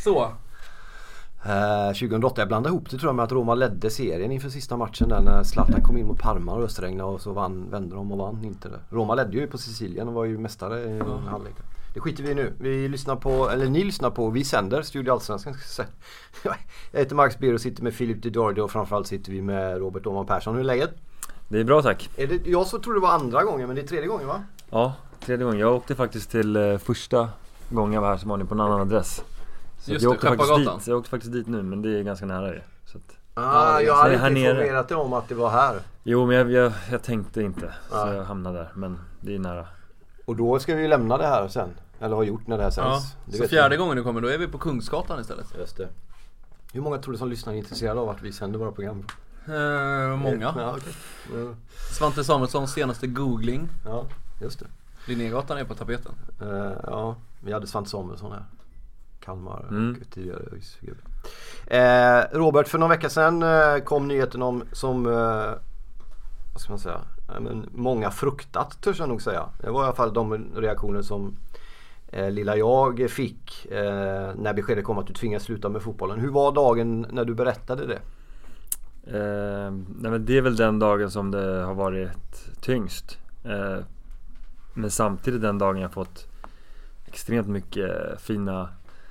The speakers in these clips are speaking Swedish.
Så. 2008, jag blandade ihop det tror jag med att Roma ledde serien inför sista matchen där när Zlatan kom in mot Parma och östregnade och så vände de och vann inte det. Roma ledde ju på Sicilien och var ju mästare i halvlek. Det skiter vi nu. Vi lyssnar på, eller ni lyssnar på, vi sänder Studio Allsvenskan. Jag heter Marcus Birro och sitter med Filip Didordi och framförallt sitter vi med Robert Åman Persson. Hur är läget? Det är bra, tack. Jag så tror det var andra gången, men det är tredje gången va? Ja, tredje gången. Jag åkte faktiskt till första gången jag var här som var på en annan adress. Så just jag det, åkte faktiskt dit nu, men det är ganska nära det. Så att, jag hade här inte nere. informerat dig om att det var här. Jo, men jag tänkte inte, så jag hamnade där, men det är nära. Och då ska vi ju lämna det här sen. Eller har gjort när det här sänds. Ja, så fjärde gången du kommer, då är vi på Kungsgatan istället. Just det. Hur många tror du som lyssnar är intresserade av att vi sänder våra program? Många. Ja, okay. Svante Samuelssons senaste googling. Ja, just det. Linnégatan är på tapeten. Ja, vi hade Svante Samuelsson här. Kalmar och tidigare ÖIS-gubbe. Robert, för någon vecka sedan kom nyheten om som vad ska man säga? Många fruktat, törs jag nog säga. Det var i alla fall de reaktioner som lilla jag fick när beskedet kom att du tvingas sluta med fotbollen. Hur var dagen när du berättade det? Nej, men det är väl den dagen som det har varit tyngst. Men samtidigt den dagen jag fått extremt mycket fina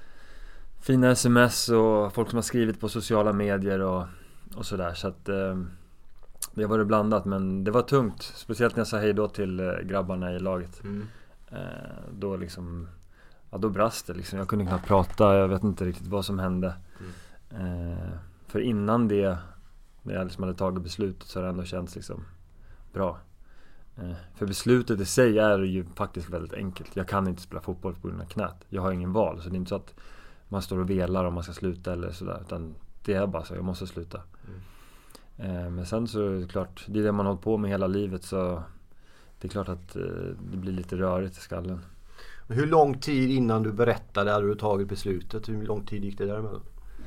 sms och folk som har skrivit på sociala medier och sådär. Så att det var det blandat, men det var tungt. Speciellt när jag sa hej då till grabbarna i laget. Då liksom, ja, då brast det liksom. Jag kunde knappt prata, jag vet inte riktigt vad som hände. För innan det, när jag liksom hade tagit beslutet, så har det ändå känts liksom bra. För beslutet i sig är ju faktiskt väldigt enkelt. Jag kan inte spela fotboll på grund av knät. Jag har ingen val, så det är inte så att man står och velar om man ska sluta eller sådär, utan det är bara så, jag måste sluta. Men sen så är det klart, det är det man har hållit på med hela livet, så det är klart att det blir lite rörigt i skallen. Hur lång tid innan du berättade hade du tagit beslutet? Hur lång tid gick det däremellan?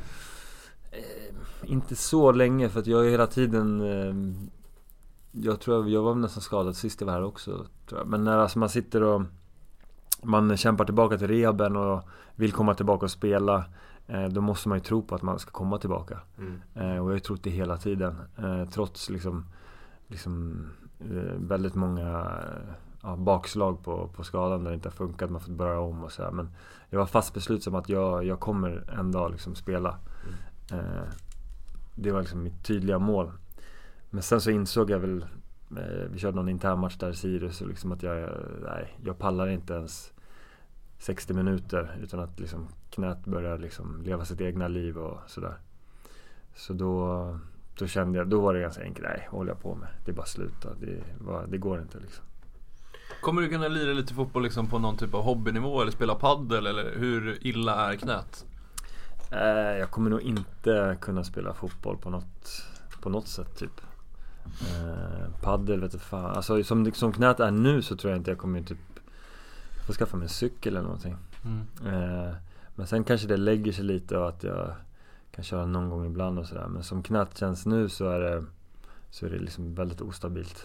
Inte så länge, för att jag är hela tiden jag tror jag var nästan skadad sist jag var här också, tror jag. Men när alltså man sitter och man kämpar tillbaka till rehaben och vill komma tillbaka och spela, då måste man ju tro på att man ska komma tillbaka. Och jag har ju trott det hela tiden, trots liksom väldigt många bakslag på skadan där det inte har funkat, man får börja om och så här. Men jag var fast beslutsam att jag kommer en dag liksom spela. Det var liksom mitt tydliga mål. Men sen så insåg jag väl, vi körde någon intern match där i Sirius, och liksom att jag pallar inte ens 60 minuter utan att liksom knät börjar liksom leva sitt egna liv och sådär. Så då kände jag, då var det ganska enkelt, håller jag på med, det är bara sluta, det går inte liksom. Kommer du kunna lira lite fotboll liksom på någon typ av hobbynivå eller spela paddel, eller hur illa är knät? Jag kommer nog inte kunna spela fotboll på något sätt typ. Paddel vet du fan. Alltså som knät är nu, så tror jag inte jag kommer typ få skaffa mig en cykel eller någonting. Men sen kanske det lägger sig lite och att jag kan köra någon gång ibland och sådär. Men som knät känns nu så är det liksom väldigt ostabilt.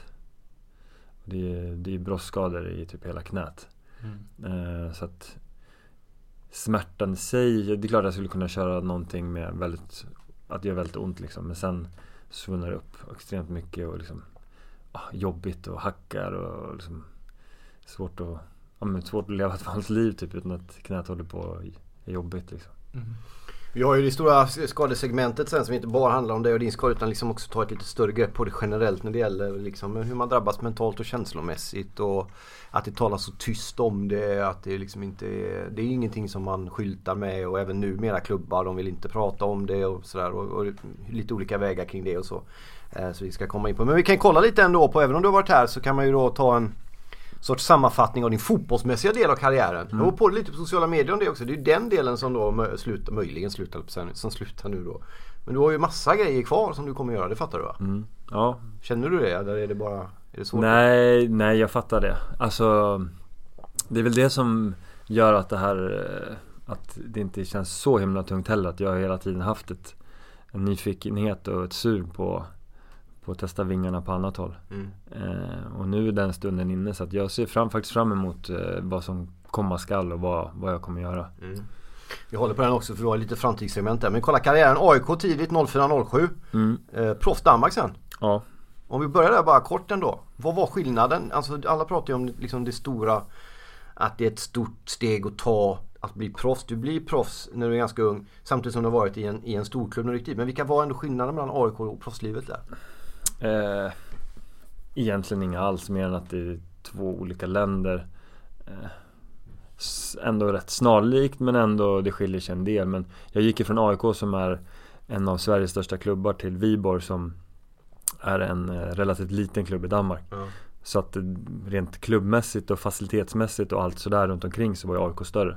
Det är brostskador i typ hela knät. Så att smärtan i sig, det är klart att jag skulle kunna köra någonting med att det gör väldigt ont liksom. Men sen svunnnar det upp extremt mycket och liksom jobbigt och hackar och liksom svårt att leva ett vanligt liv typ utan att knät håller på är jobbigt liksom. Vi har ju det stora skadesegmentet sen som inte bara handlar om det och din skada, utan liksom också tar ett lite större grepp på det generellt när det gäller liksom hur man drabbas mentalt och känslomässigt, och att det talas så tyst om det, att det liksom inte det är ingenting som man skyltar med, och även nu mera klubbar, de vill inte prata om det och sådär, och lite olika vägar kring det och så vi ska komma in på. Men vi kan kolla lite ändå på, även om du har varit här så kan man ju då ta en sorts sammanfattning av din fotbollsmässiga del av karriären. Jag var på lite på sociala medier om det också. Det är ju den delen som då möjligen slutar nu då. Men du har ju massa grejer kvar som du kommer göra, det fattar du va? Ja. Känner du det? Eller är det svårt? Nej, jag fattar det. Alltså, det är väl det som gör att det här, att det inte känns så himla tungt heller. Att jag har hela tiden haft en nyfikenhet och ett sug på att testa vingarna på annat håll. Och nu är den stunden inne, så att jag ser faktiskt fram emot vad som komma skall och vad jag kommer göra. Jag håller på den också för du har lite framtidssegment där. Men kolla karriären AIK tidigt 04-07. Proffs Danmark sen. Ja. Om vi börjar där bara kort ändå. Vad var skillnaden? Alltså alla pratar ju om liksom det stora, att det är ett stort steg att ta att bli proffs. Du blir proffs när du är ganska ung, samtidigt som du har varit i en storklubb när du gick dit. Men vilka var ändå skillnaden mellan AIK och proffslivet där? Egentligen inga alls, mer än att det är 2 olika länder. Ändå rätt snarlikt, men ändå det skiljer sig en del. Men jag gick ifrån AIK som är en av Sveriges största klubbar till Viborg som är en relativt liten klubb i Danmark. Så att rent klubbmässigt och facilitetsmässigt och allt sådär runt omkring så var ju AIK större.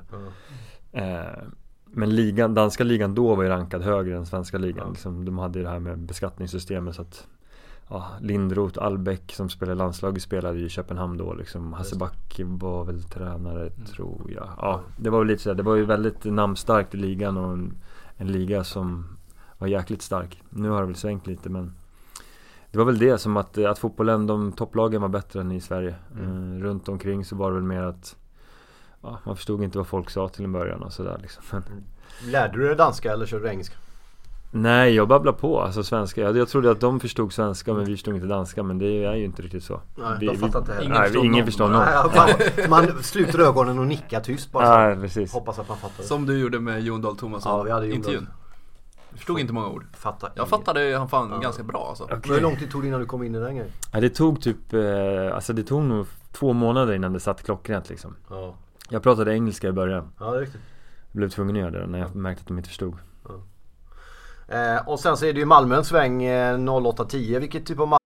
Men danska ligan då var ju rankad högre än svenska ligan. Liksom, de hade ju det här med beskattningssystemet så att Lindroth, Albeck som spelade landslaget spelade i Köpenhamn då liksom. Hasse Backe var väl tränare tror jag. Ja, det var väl lite så. Det var ju väldigt namnstarkt i ligan och en liga som var jäkligt stark. Nu har det väl svängt lite, men det var väl det som att fotbollen, de topplagen var bättre än i Sverige. Runt omkring så var det väl mer att man förstod inte vad folk sa till en början och sådär liksom. Lärde du dig danska eller körde du engelska? Nej, jag babblar på, alltså svenska. Jag trodde att de förstod svenska men vi förstod inte danska, men det är ju inte riktigt så. Nej, de fattar inte heller. Ingen förstår någon. Man sluter ögonen och nickar tyst bara. Nej, precis. Hoppas att man fattar det. Som du gjorde med Jon Dahl Thomasson. Ja, vi hade intervjun. Jag förstod inte många ord. Jag fattade han fan ganska bra alltså. Okay. Hur lång tid tog det innan du kom in i den grejen? Ja, det tog typ det tog nog 2 månader innan det satt klockrent liksom. Ja. Jag pratade engelska i början. Ja, det är riktigt. Jag blev tvungen att göra det när jag märkte att de inte förstod. Ja. Och sen så är det ju Malmö en sväng 08-10. Vilket typ av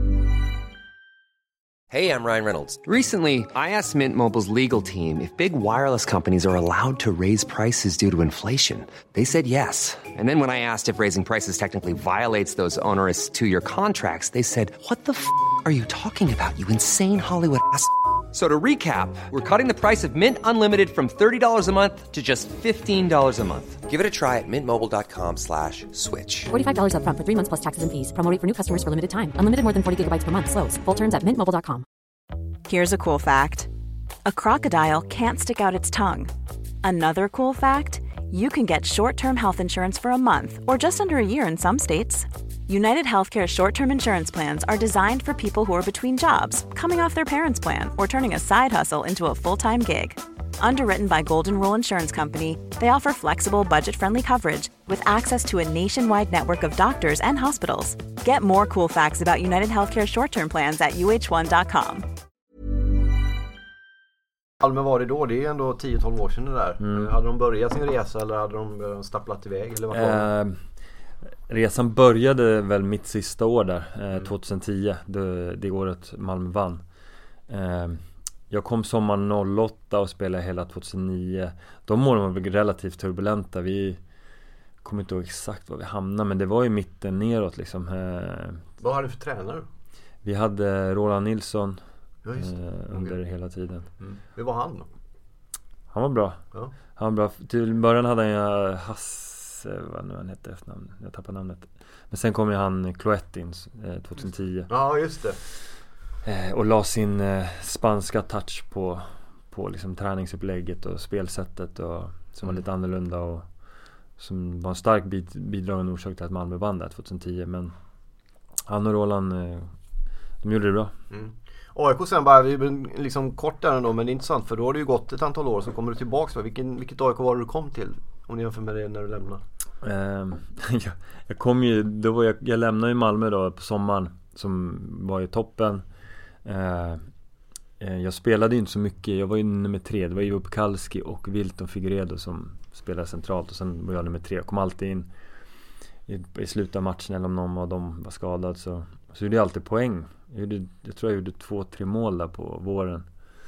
Hey, I'm Ryan Reynolds. Recently, I asked Mint Mobile's legal team if big wireless companies are allowed to raise prices due to inflation. They said yes. And then when I asked if raising prices technically violates those onerous 2-year contracts, they said, "What the f*** are you talking about, you insane Hollywood ass?" So to recap, we're cutting the price of Mint Unlimited from $30 a month to just $15 a month. Give it a try at mintmobile.com/switch. $45 up front for 3 months plus taxes and fees. Promo rate for new customers for limited time. Unlimited more than 40 gigabytes per month. Slows full terms at mintmobile.com. Here's a cool fact. A crocodile can't stick out its tongue. Another cool fact, you can get short-term health insurance for a month or just under a year in some states. United Healthcare short-term insurance plans are designed for people who are between jobs, coming off their parents' plan, or turning a side hustle into a full-time gig. Underwritten by Golden Rule Insurance Company, they offer flexible, budget-friendly coverage with access to a nationwide network of doctors and hospitals. Get more cool facts about United Healthcare short-term plans at uh1.com. Malmö var det då? Det är ändå 10-12 år sedan det där. Hade de börjat sin resa eller hade de stapplat iväg? Eller vad resan började väl mitt sista år där, 2010. Det året Malmö vann. Jag kom sommaren 08 och spelade hela 2009. De åren var väl relativt turbulenta. Vi kommer inte ihåg exakt var vi hamnade, men det var ju mitten neråt liksom. Vad hade du för tränare? Vi hade Roland Nilsson under hela tiden. Hur var han då? Han var bra. Ja. Han var bra. Till början hade han vad nu han hette efternamn. Jag tappar namnet. Men sen kom ju han Cloetin 2010. Ja, just det. Och la sin spanska touch på liksom träningsupplägget och spelsättet och som var lite annorlunda och som var en stark bidragande orsak till att Malmö vann där 2010. Men han och Roland, de gjorde det bra. AIK sen bara liksom kort där ändå, men det är intressant för då har det ju gått ett antal år, så kommer du tillbaka. Vilket AIK var det du kom till? Om ni jämför med det när du lämnade. Jag kom ju, jag lämnade ju Malmö då på sommaren som var i toppen. Jag spelade ju inte så mycket. Jag var ju nummer 3. Det var Ivo Pekalski och Wilton Figueiredo som spelade centralt. Och sen var jag nummer 3. Jag kom alltid in i slutet av matchen eller om någon av dem var skadad. Så gjorde jag alltid poäng. Jag tror jag gjorde 2-3 mål där på våren.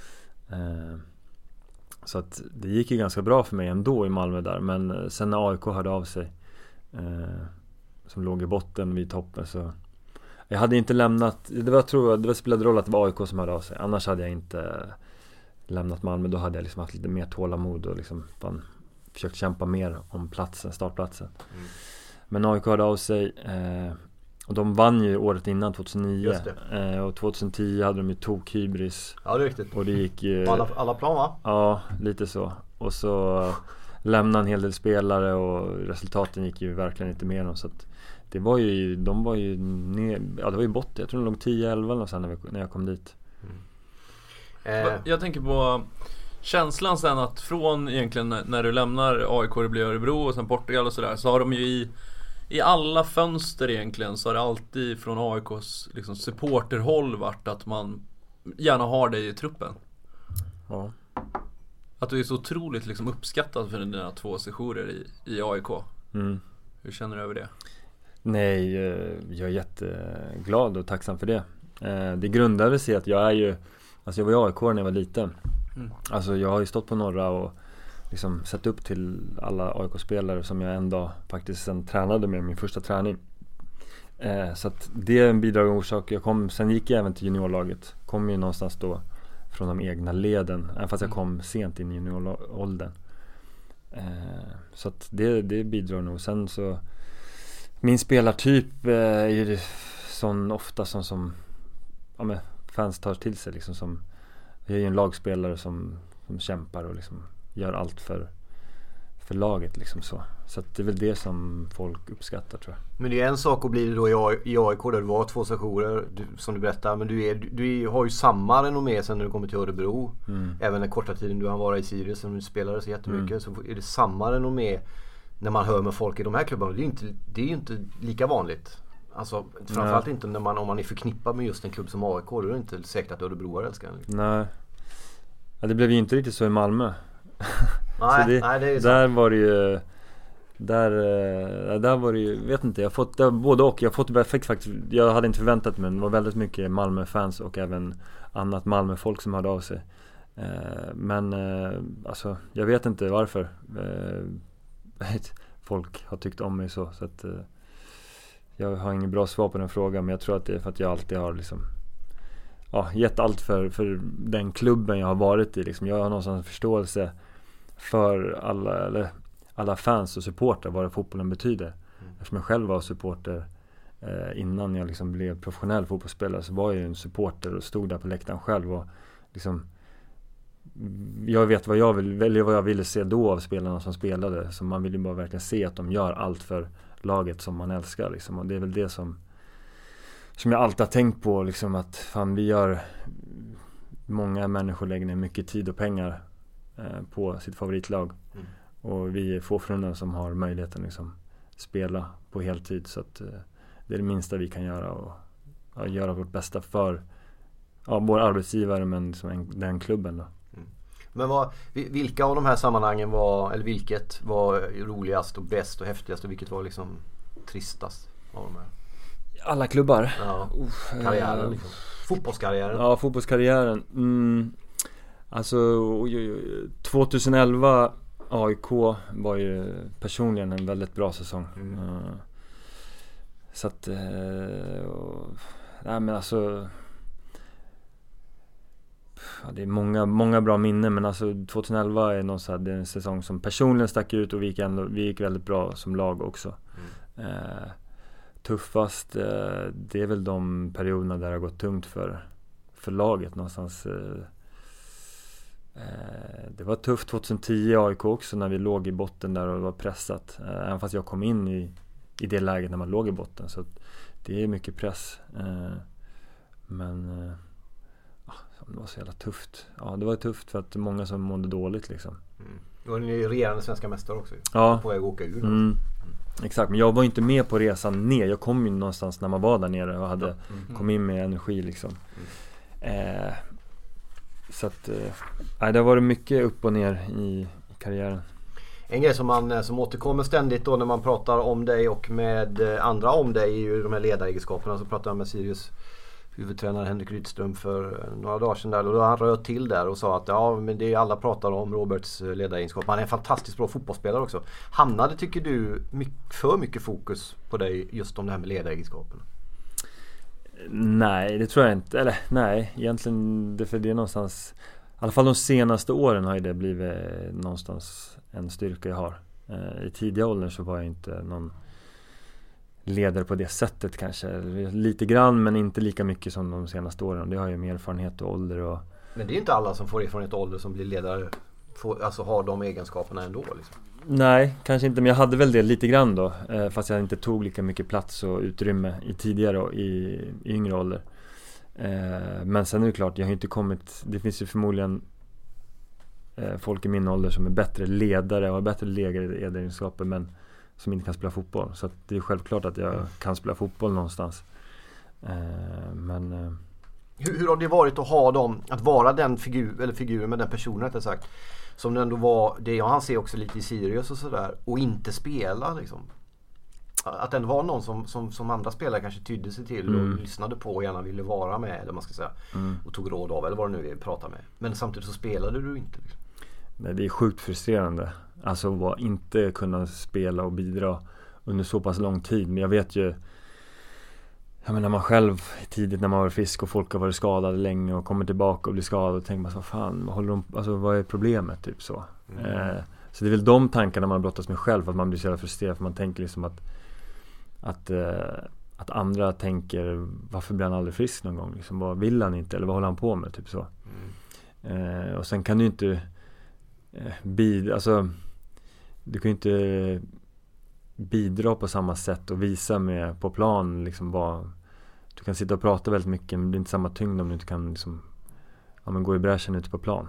Så att det gick ju ganska bra för mig ändå i Malmö där. Men sen när AIK hörde av sig, som låg i botten vid toppen, så jag hade inte lämnat. Det spelade roll att det var AIK som hörde av sig. Annars hade jag inte lämnat Malmö. Då hade jag liksom haft lite mer tålamod och liksom försökt kämpa mer om startplatsen. Men AIK hörde av sig, och de vann ju året innan 2009. Och 2010 hade de ju tokhybris. Ja, det är riktigt. Och det gick alla plan, va? Ja, lite så. Och så lämna en hel del spelare och resultaten gick ju verkligen inte med dem, så att det var ju, de var ju ner, ja det var ju botten, jag tror de låg 10-11 och sen när jag kom dit. Jag tänker på känslan sen att från egentligen när du lämnar AIK, det blir Örebro och sen Portugal och sådär, så har de ju i alla fönster egentligen så har det alltid från AIKs liksom supporterhåll varit att man gärna har dig i truppen. Ja. Att du är så otroligt liksom uppskattad för dina 2 sessioner i AIK. Hur känner du över det? Nej, jag är jätteglad och tacksam för det. Det grundade sig att jag var i AIK när jag var liten. Alltså jag har ju stått på Norra och liksom sett upp till alla AIK-spelare som jag en dag faktiskt sen tränade med min första träning. Så att det är en bidragande orsak. Sen gick jag även till juniorlaget. Kom ju någonstans då från de egna leden, även fast jag kom sent in i junioråldern. Så att det bidrar nog. Sen så min spelartyp är ju sån ofta som ja, men fans tar till sig liksom, som jag är ju en lagspelare som kämpar och liksom gör allt för laget liksom så att det är väl det som folk uppskattar, tror jag. Men det är en sak att bli det då i AIK där du var 2 sessioner som du berättar, men du har ju samma renommé sen när du kommer till Örebro. Även den korta tiden du har varit i Sirius som du spelade så jättemycket, så är det samma renommé när man hör med folk i de här klubbarna. Det är ju inte lika vanligt. Alltså framförallt inte om man är förknippad med just en klubb som AIK, då är det inte säkert att Örebroare älskar den. Liksom. Nej. Ja, det blev ju inte riktigt så i Malmö. Nej, det är sant. Där var det ju där var det ju, vet inte, jag har fått både och. Jag hade inte förväntat mig, men det var väldigt mycket Malmö-fans och även annat Malmö-folk som hörde av sig. Men alltså, jag vet inte varför folk har tyckt om mig så att jag har ingen bra svar på den frågan, men jag tror att det är för att jag alltid har liksom gett allt för den klubben jag har varit i liksom. Jag har någonstans förståelse för alla fans och supporter, vad fotbollen betyder. Eftersom jag själv var supporter innan jag liksom blev professionell fotbollsspelare, så var jag en supporter och stod där på läktaren själv och liksom, jag vet vad jag ville se då av spelarna som spelade, så man vill ju bara verkligen se att de gör allt för laget som man älskar liksom. Och det är väl det som jag alltid har tänkt på liksom, att fan, många människor lägger ner mycket tid och pengar på sitt favoritlag, och vi är få förunnade som har möjligheten liksom spela på heltid, så att det är det minsta vi kan göra och göra vårt bästa för våra arbetsgivare, men liksom den klubben då. Men vilka av de här sammanhangen vilket var roligast och bäst och häftigast, och vilket var liksom tristast av de här? Alla klubbar. Ja. Karriären liksom. Fotbollskarriären. Ja, fotbollskarriären. Alltså 2011 AIK var ju personligen en väldigt bra säsong. Så att nej, men alltså det är många bra minnen, men alltså 2011 är det är en säsong som personligen stack ut, och vi gick väldigt bra som lag också. Tuffast det är väl de perioderna där det har gått tungt för laget någonstans. Det var tufft 2010 i AIK också, när vi låg i botten där och det var pressat, även fast jag kom in i det läget när man låg i botten, så det är mycket press, men det var så jävla tufft. Ja, det var tufft för att det är många som mådde dåligt liksom. Du var ju regerande svenska mästare också. Ja. På väg att åka ur. Exakt, men jag var inte med på resan ner. Jag kom ju någonstans när man var där nere och hade kom in med energi liksom. Så att det har varit mycket upp och ner i karriären. En grej som återkommer ständigt då när man pratar om dig och med andra om dig är ju de här ledaregenskaperna. Så pratade jag med Sirius huvudtränare Henrik Rydström för några dagar sedan där, och då han röt till där och sa att men det är alla pratar om Roberts ledaregenskap. Han är en fantastiskt bra fotbollsspelare också. Hamnade, tycker du, för mycket fokus på dig just om det här med ledaregenskapen? Nej, det tror jag inte. Eller nej, egentligen för det är någonstans, i alla fall de senaste åren har ju det blivit någonstans en styrka jag har. I tidiga åldern så var jag inte någon ledare på det sättet kanske. Lite grann, men inte lika mycket som de senaste åren. Det har ju mer erfarenhet och ålder. Men det är ju inte alla som får erfarenhet och ålder som blir ledare, alltså har de egenskaperna ändå liksom. Nej, kanske inte, men jag hade väl det lite grann då, fast jag inte tog lika mycket plats och utrymme i tidigare och i yngre ålder. Men sen är det klart, jag har inte kommit, det finns ju förmodligen folk i min ålder som är bättre ledare och har bättre ledaregenskaper, men som inte kan spela fotboll. Så att det är självklart att jag kan spela fotboll någonstans. Men hur har det varit att ha dem, att vara den figuren med den personen rättare sagt, som ändå var, det jag anser också lite i Sirius och sådär, och inte spela liksom. Att den var någon som andra spelare kanske tydde sig till och lyssnade på och gärna ville vara med, eller man ska säga, och tog råd av, eller vad det nu är, prata med. Men samtidigt så spelade du inte liksom. Nej, det är sjukt frustrerande. Alltså att inte kunna spela och bidra under så pass lång tid. Men jag vet ju, jag menar man själv tidigt när man var frisk och folk har varit skadade länge och kommer tillbaka och blir skadade och tänker man så, vad fan, vad är problemet typ så. Så det är väl de tankarna man brottas med själv, att man blir så jävla frustrerad, för man tänker liksom att andra tänker, varför blir han aldrig frisk någon gång liksom, vad vill han inte, eller vad håller han på med typ så. Och sen kan du inte alltså du kan ju inte bidra på samma sätt och visa med på plan liksom, du kan sitta och prata väldigt mycket, men det är inte samma tyngd om du inte kan liksom, gå i bräschen ute på plan.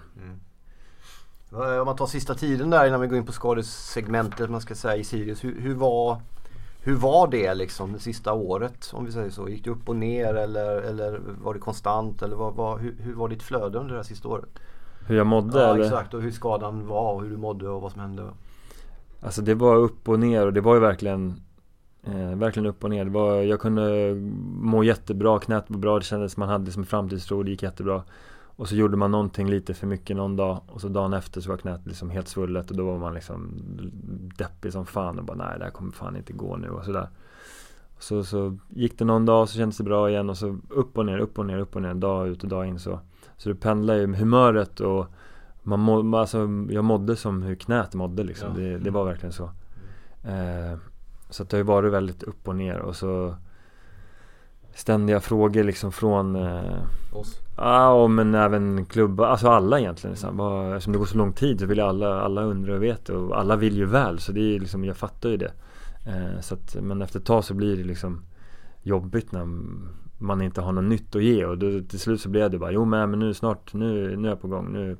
Om man tar sista tiden där innan vi går in på skadesegmentet, man ska säga, i Sirius, hur var det liksom det sista året, om vi säger så? Gick det upp och ner eller var det konstant, eller hur var ditt flöde under det här sista året? Hur jag mådde? Ja, eller? Exakt, och hur skadan var och hur du mådde och vad som hände. Alltså det var upp och ner, och det var ju verkligen upp och ner. Jag kunde må jättebra, knät var bra, det kändes som man hade som framtidstro, det gick jättebra. Och så gjorde man någonting lite för mycket någon dag, och så dagen efter så var knät liksom helt svullet, och då var man liksom deppig som fan och bara, nej, det här kommer fan inte gå nu och sådär. Så gick det någon dag, så kändes det bra igen, och så upp och ner, dag ut och dag in så det pendlar ju med humöret, och jag mådde som hur knät mådde liksom. Det var verkligen så. Så att det har ju varit väldigt upp och ner, och så ständiga frågor liksom från oss. Ja, men även klubbar, alltså alla egentligen liksom. Eftersom det går så lång tid så vill alla undra och veta, och alla vill ju väl, så det är liksom, jag fattar ju det. Så att, men efter ett tag så blir det liksom jobbigt när man inte har något nytt att ge, och då, till slut så blev det bara, men nu är jag på gång.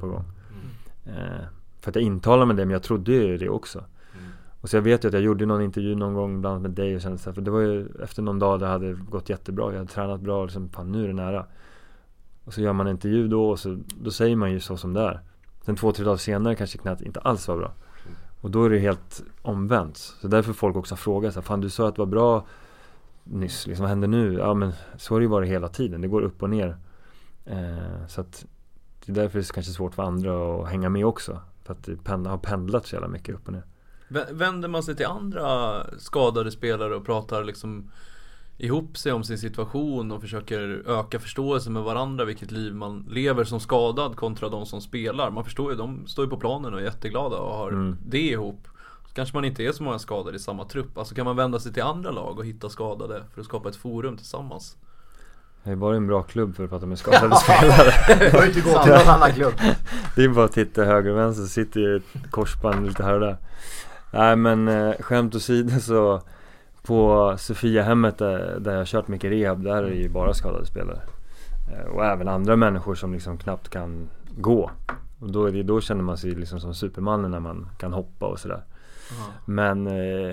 För att jag intalar med det, men jag trodde ju det också. Och så jag vet ju att jag gjorde någon intervju någon gång bland annat med dig, och kände så här, för det var ju efter någon dag det hade gått jättebra, jag hade tränat bra liksom, fan, nu är det nära. Och så gör man en intervju då, och då säger man ju så som det är. Sen 2-3 dagar senare kanske knät inte alls var bra. Och då är det helt omvänt. Så därför folk också frågar så här, fan, du sa att det var bra nyss, liksom, vad händer nu? Ja, men så har det ju varit hela tiden, det går upp och ner. Så att det är därför det är kanske svårt för andra att hänga med också, för att det har pendlat så jävla mycket upp och ner. Vänder man sig till andra skadade spelare och pratar liksom ihop sig om sin situation och försöker öka förståelse med varandra, vilket liv man lever som skadad kontra de som spelar? Man förstår ju, de står ju på planen och är jätteglada och har det ihop. Så kanske man inte är så många skadade i samma trupp. Alltså kan man vända sig till andra lag och hitta skadade för att skapa ett forum tillsammans? Det är bara en bra klubb för att prata med skadade spelare. Det får inte gå till någon annan klubb. Det är bara att titta höger och vänster, så sitter ju ett korsband lite här och där. Nej, men skämt åsido, så på Sofia-hemmet där jag har kört mycket rehab, där är det ju bara skadade spelare. Och även andra människor som liksom knappt kan gå. Och då känner man sig liksom som Supermannen när man kan hoppa och sådär. Men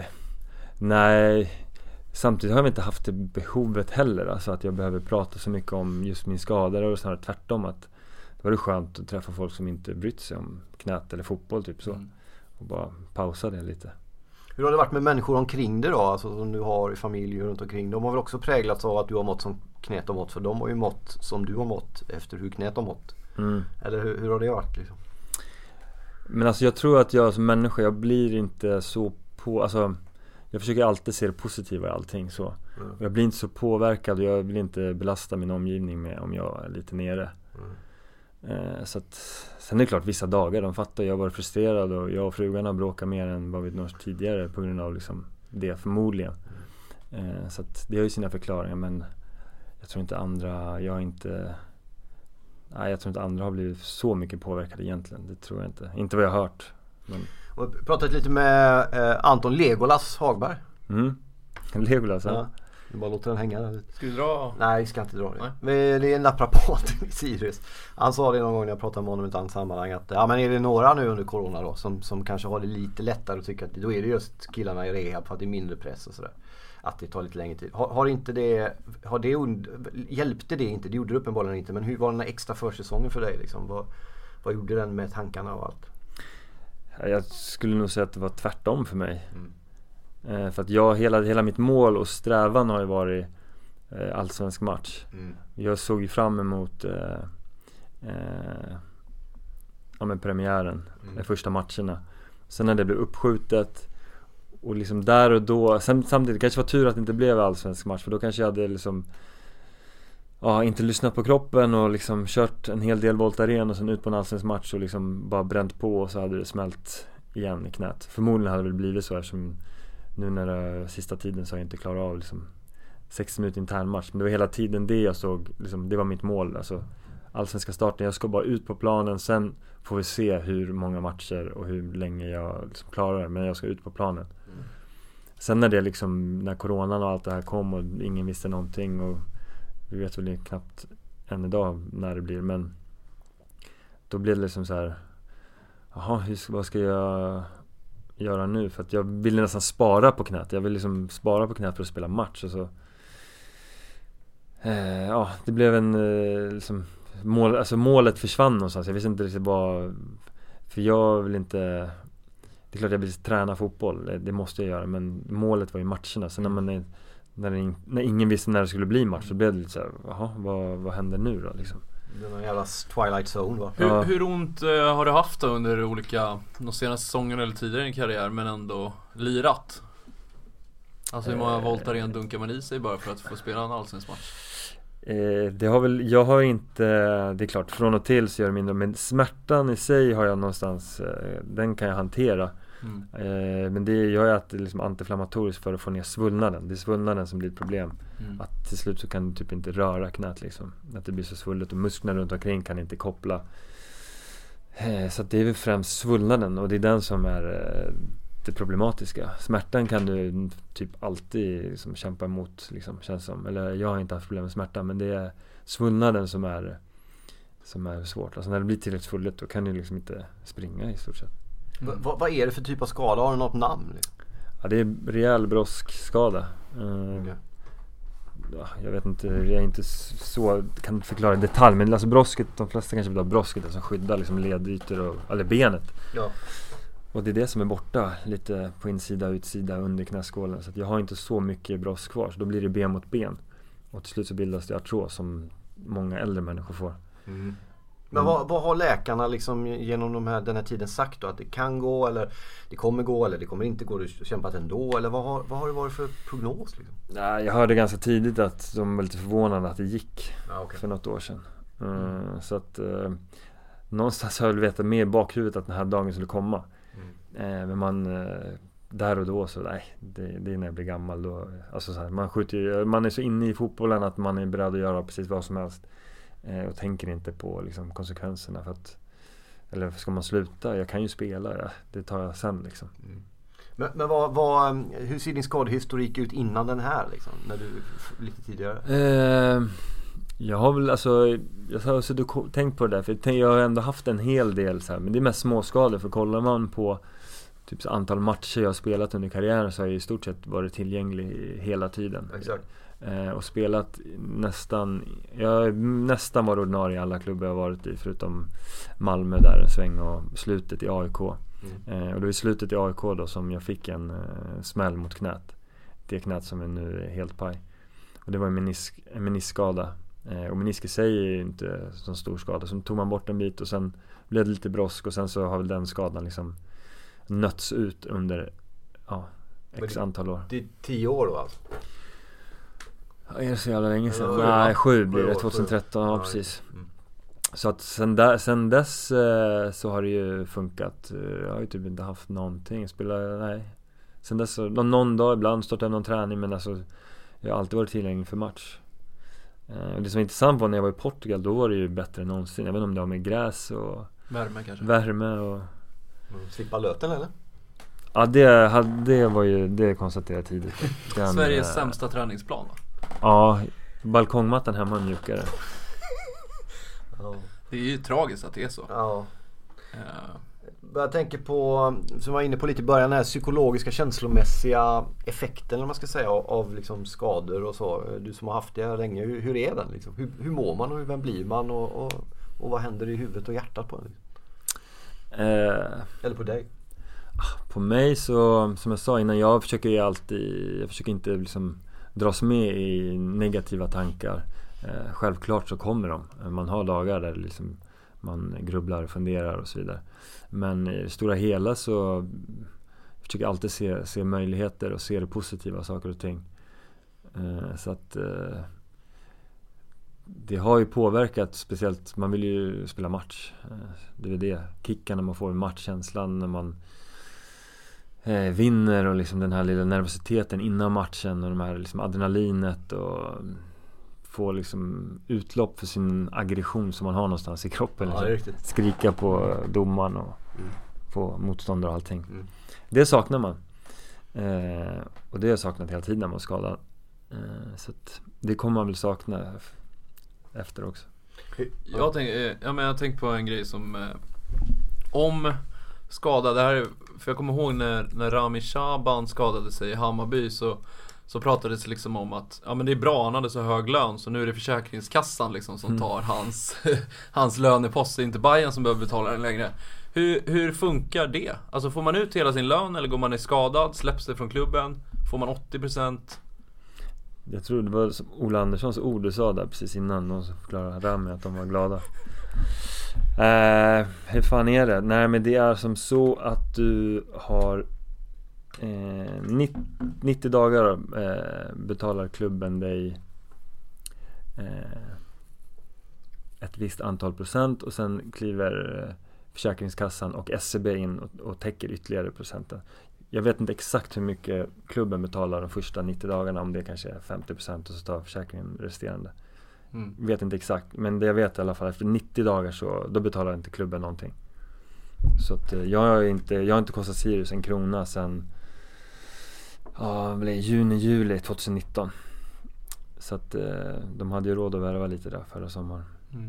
nej, samtidigt har jag inte haft det behovet heller, alltså att jag behöver prata så mycket om just min skada, och snarare tvärtom, att det var skönt att träffa folk som inte brytt sig om knät eller fotboll typ så, och bara pausa det lite. Hur har det varit med människor omkring dig då, alltså som du har i familj runt omkring? De har väl också präglats av att du har mått som knät har mått, för de har ju mått som du har mått efter hur knät har mått. Eller hur har det varit liksom? Men alltså jag tror att jag som människa, jag blir inte så alltså jag försöker alltid se det positiva i allting så. Och jag blir inte så påverkad, och jag vill inte belasta min omgivning med om jag är lite nere. Så att, sen är det klart, vissa dagar, de fattar, jag var frustrerad, och jag och frugan har bråkat mer än vad vi nått tidigare på grund av liksom det förmodligen. Så att det har ju sina förklaringar, men jag tror inte andra har blivit så mycket påverkade egentligen. Det tror jag inte. Inte vad jag har hört. Men Och pratat lite med Anton Legolas Hagberg. Legolas, ja. Du bara låter den hänga där lite. Ska vi dra? Nej, vi ska inte dra det. Men det är en naprapat i Sirius. Han sa det någon gång när jag pratade med honom i ett annat sammanhang att men är det några nu under corona då som kanske har det lite lättare och tycker att då är det just killarna i rehab för att det är mindre press och sådär. Att det tar lite längre tid. Hjälpte det inte? Det gjorde det uppenbarligen inte. Men hur var den här extra försäsongen för dig liksom? Vad gjorde den med tankarna och allt? Jag skulle nog säga att det var tvärtom för mig. För att hela mitt mål och strävan har ju varit allsvensk match. Jag såg ju fram emot premiären, de första matcherna. Sen när det blev uppskjutet och liksom där och då, samtidigt kanske var tur att det inte blev allsvensk match, för då kanske jag hade liksom inte lyssnat på kroppen och liksom kört en hel del voltaren och sen ut på en allsvensk match och liksom bara bränt på, och så hade det smält igen i knät. Förmodligen hade det väl blivit så, eftersom nu när det sista tiden så har jag inte klarat av liksom 60 minuter intern match. Men det var hela tiden det jag såg liksom, det var mitt mål, alltså allsvenska starten. Jag ska bara ut på planen, sen får vi se hur många matcher och hur länge jag liksom klarar det, men jag ska ut på planen. Sen när coronan och allt det här kom och ingen visste någonting, och vi vet väl knappt än idag när det blir, men då blev det liksom så här: vad ska jag göra nu? För att jag ville nästan spara på knät. Jag vill liksom spara på knät för att spela match, och så det blev en liksom målet försvann någonstans. Jag visste inte riktigt vad, för jag vill inte, det är klart jag vill träna fotboll, det måste jag göra, men målet var ju matcherna. Sen när ingen visste när det skulle bli match, så blev det lite så här, vad händer nu då liksom? Det är någon jävla Twilight Zone, va? Hur ont har du haft då under de senaste säsongerna eller tidigare i din karriär, men ändå lirat? Alltså hur många voltaren dunkar man i sig bara för att få spela en allsvensk match? Jag har inte, det är klart från och till så gör det mindre, men smärtan i sig har jag någonstans, den kan jag hantera. Men det gör jag att det är liksom antiinflammatoriskt för att få ner svullnaden. Det är svullnaden som blir ett problem. Att till slut så kan du typ inte röra knät liksom. Att det blir så svullet och musklerna runt omkring kan inte koppla. Så att det är väl främst svullnaden, och det är den som är det problematiska. Smärtan kan du typ alltid liksom kämpa emot liksom, känns som. Eller jag har inte haft problem med smärta, men det är svullnaden som är svårt. Alltså när det blir tillräckligt svullet, då kan du liksom inte springa i stort sett. Vad är det för typ av skada? Har du något namn? Ja, det är rejäl broskskada. Jag vet inte, jag är inte så, kan inte förklara i detalj, men alltså brosket, de flesta kanske vill ha brosket som skyddar liksom ledytor eller benet. Ja. Och det är det som är borta lite på insida och utsida under knäskålen, så att jag har inte så mycket brosk kvar, så då blir det ben mot ben. Och till slut så bildas det artros som många äldre människor får. Men vad har läkarna liksom genom den här tiden sagt då? Att det kan gå, eller det kommer gå, eller det kommer inte gå, du har kämpat ändå? Eller vad har det varit för prognos liksom? Nej, jag hörde ganska tidigt att de var lite förvånade att det gick för något år sedan. Så att någonstans har jag väl vetat med i bakhuvudet att den här dagen skulle komma. Men man där och då så det är när jag blir gammal då, alltså så här, man är så inne i fotbollen att man är beredd att göra precis vad som helst. Och tänker inte på liksom konsekvenserna, för att, eller ska man sluta, jag kan ju spela, det tar jag sen liksom. Men hur ser din skadehistorik ut innan den här liksom, när du lite tidigare? Jag har väl jag har suttit och tänkt på det där, för jag har ändå haft en hel del så här, men det är mest småskador, för kollar man på typ antal matcher jag har spelat under karriären, så har jag i stort sett varit tillgänglig hela tiden. Exakt. Och spelat jag nästan var ordinarie i alla klubbar jag varit i, förutom Malmö där en sväng, och slutet i AIK. Och det var slutet i AIK då som jag fick en smäll mot knät. Det knät som är nu helt paj. Och det var en meniskskada. Och menisk i sig är ju inte så stor skada. Så tog man bort en bit och sen blev det lite brosk, och sen så har väl den skadan liksom nötts ut under x antal år. Det är 10 år då alltså? Är det så jävla länge sedan? Nej, 7 blir det, 2013, precis. Så att sen dess så har det ju funkat. Jag har ju typ inte haft någonting. Sen dess så, någon dag ibland startar jag någon träning, men alltså jag har alltid varit tillgänglig för match. Och det som var intressant var när jag var i Portugal, då var det ju bättre än någonsin. Jag vet inte om det var med gräs och värme kanske. Värme och slippa löten eller? Ja, det konstaterade jag tidigt. Sveriges sämsta träningsplan, va? Ja, balkongmattan hemma är mjukare. Det är ju tragiskt att det är så. Ja. Jag tänker på, som var inne på lite i början, den här psykologiska, känslomässiga effekten, eller man ska säga, av liksom skador och så. Du som har haft det länge, hur är den liksom? Hur mår man och vem blir man och vad händer i huvudet och hjärtat på en? Eller på dig? På mig så, som jag sa innan, jag försöker inte liksom dras med i negativa tankar. Självklart så kommer de. Man har dagar där liksom man grubblar, funderar och så vidare. Men i det stora hela så försöker jag alltid se möjligheter och se det positiva saker och ting. Så att det har ju påverkat, speciellt man vill ju spela match. Det är det, kicken när man får matchkänslan, när man vinner och liksom den här lilla nervositeten innan matchen och de här liksom adrenalinet och få liksom utlopp för sin aggression som man har någonstans i kroppen. Ja, liksom. Skrika på domaren och på motståndare och allting. Det saknar man. Och det har jag saknat hela tiden när man skadar. Så att det kommer man väl sakna efter också. Jag tänker på en grej som om skada, det här, för jag kommer ihåg när Rami Shaban skadade sig i Hammarby, så pratades liksom om att men det är bra, han hade så hög lön så nu är det Försäkringskassan liksom som tar hans lönepost, inte Bayern som behöver betala den längre. Hur funkar det? Alltså får man ut hela sin lön eller går man i skadad, släpps det från klubben, får man 80%? Jag tror det var som Ola Anderssons ord du sa där precis innan de förklarade Rami att de var glada. Hur fan är det? Nej, men det är som så att du har 90 dagar betalar klubben dig ett visst antal procent och sen kliver Försäkringskassan och SCB in och täcker ytterligare procenten. Jag vet inte exakt hur mycket klubben betalar de första 90 dagarna, om det kanske är 50% och så tar försäkringen resterande. Vet inte exakt, men det jag vet i alla fall, efter 90 dagar så då betalar inte klubben någonting. Så att jag har inte kostat Sirius en krona sen juni-juli 2019. Så att de hade ju råd att värva lite där förra sommaren.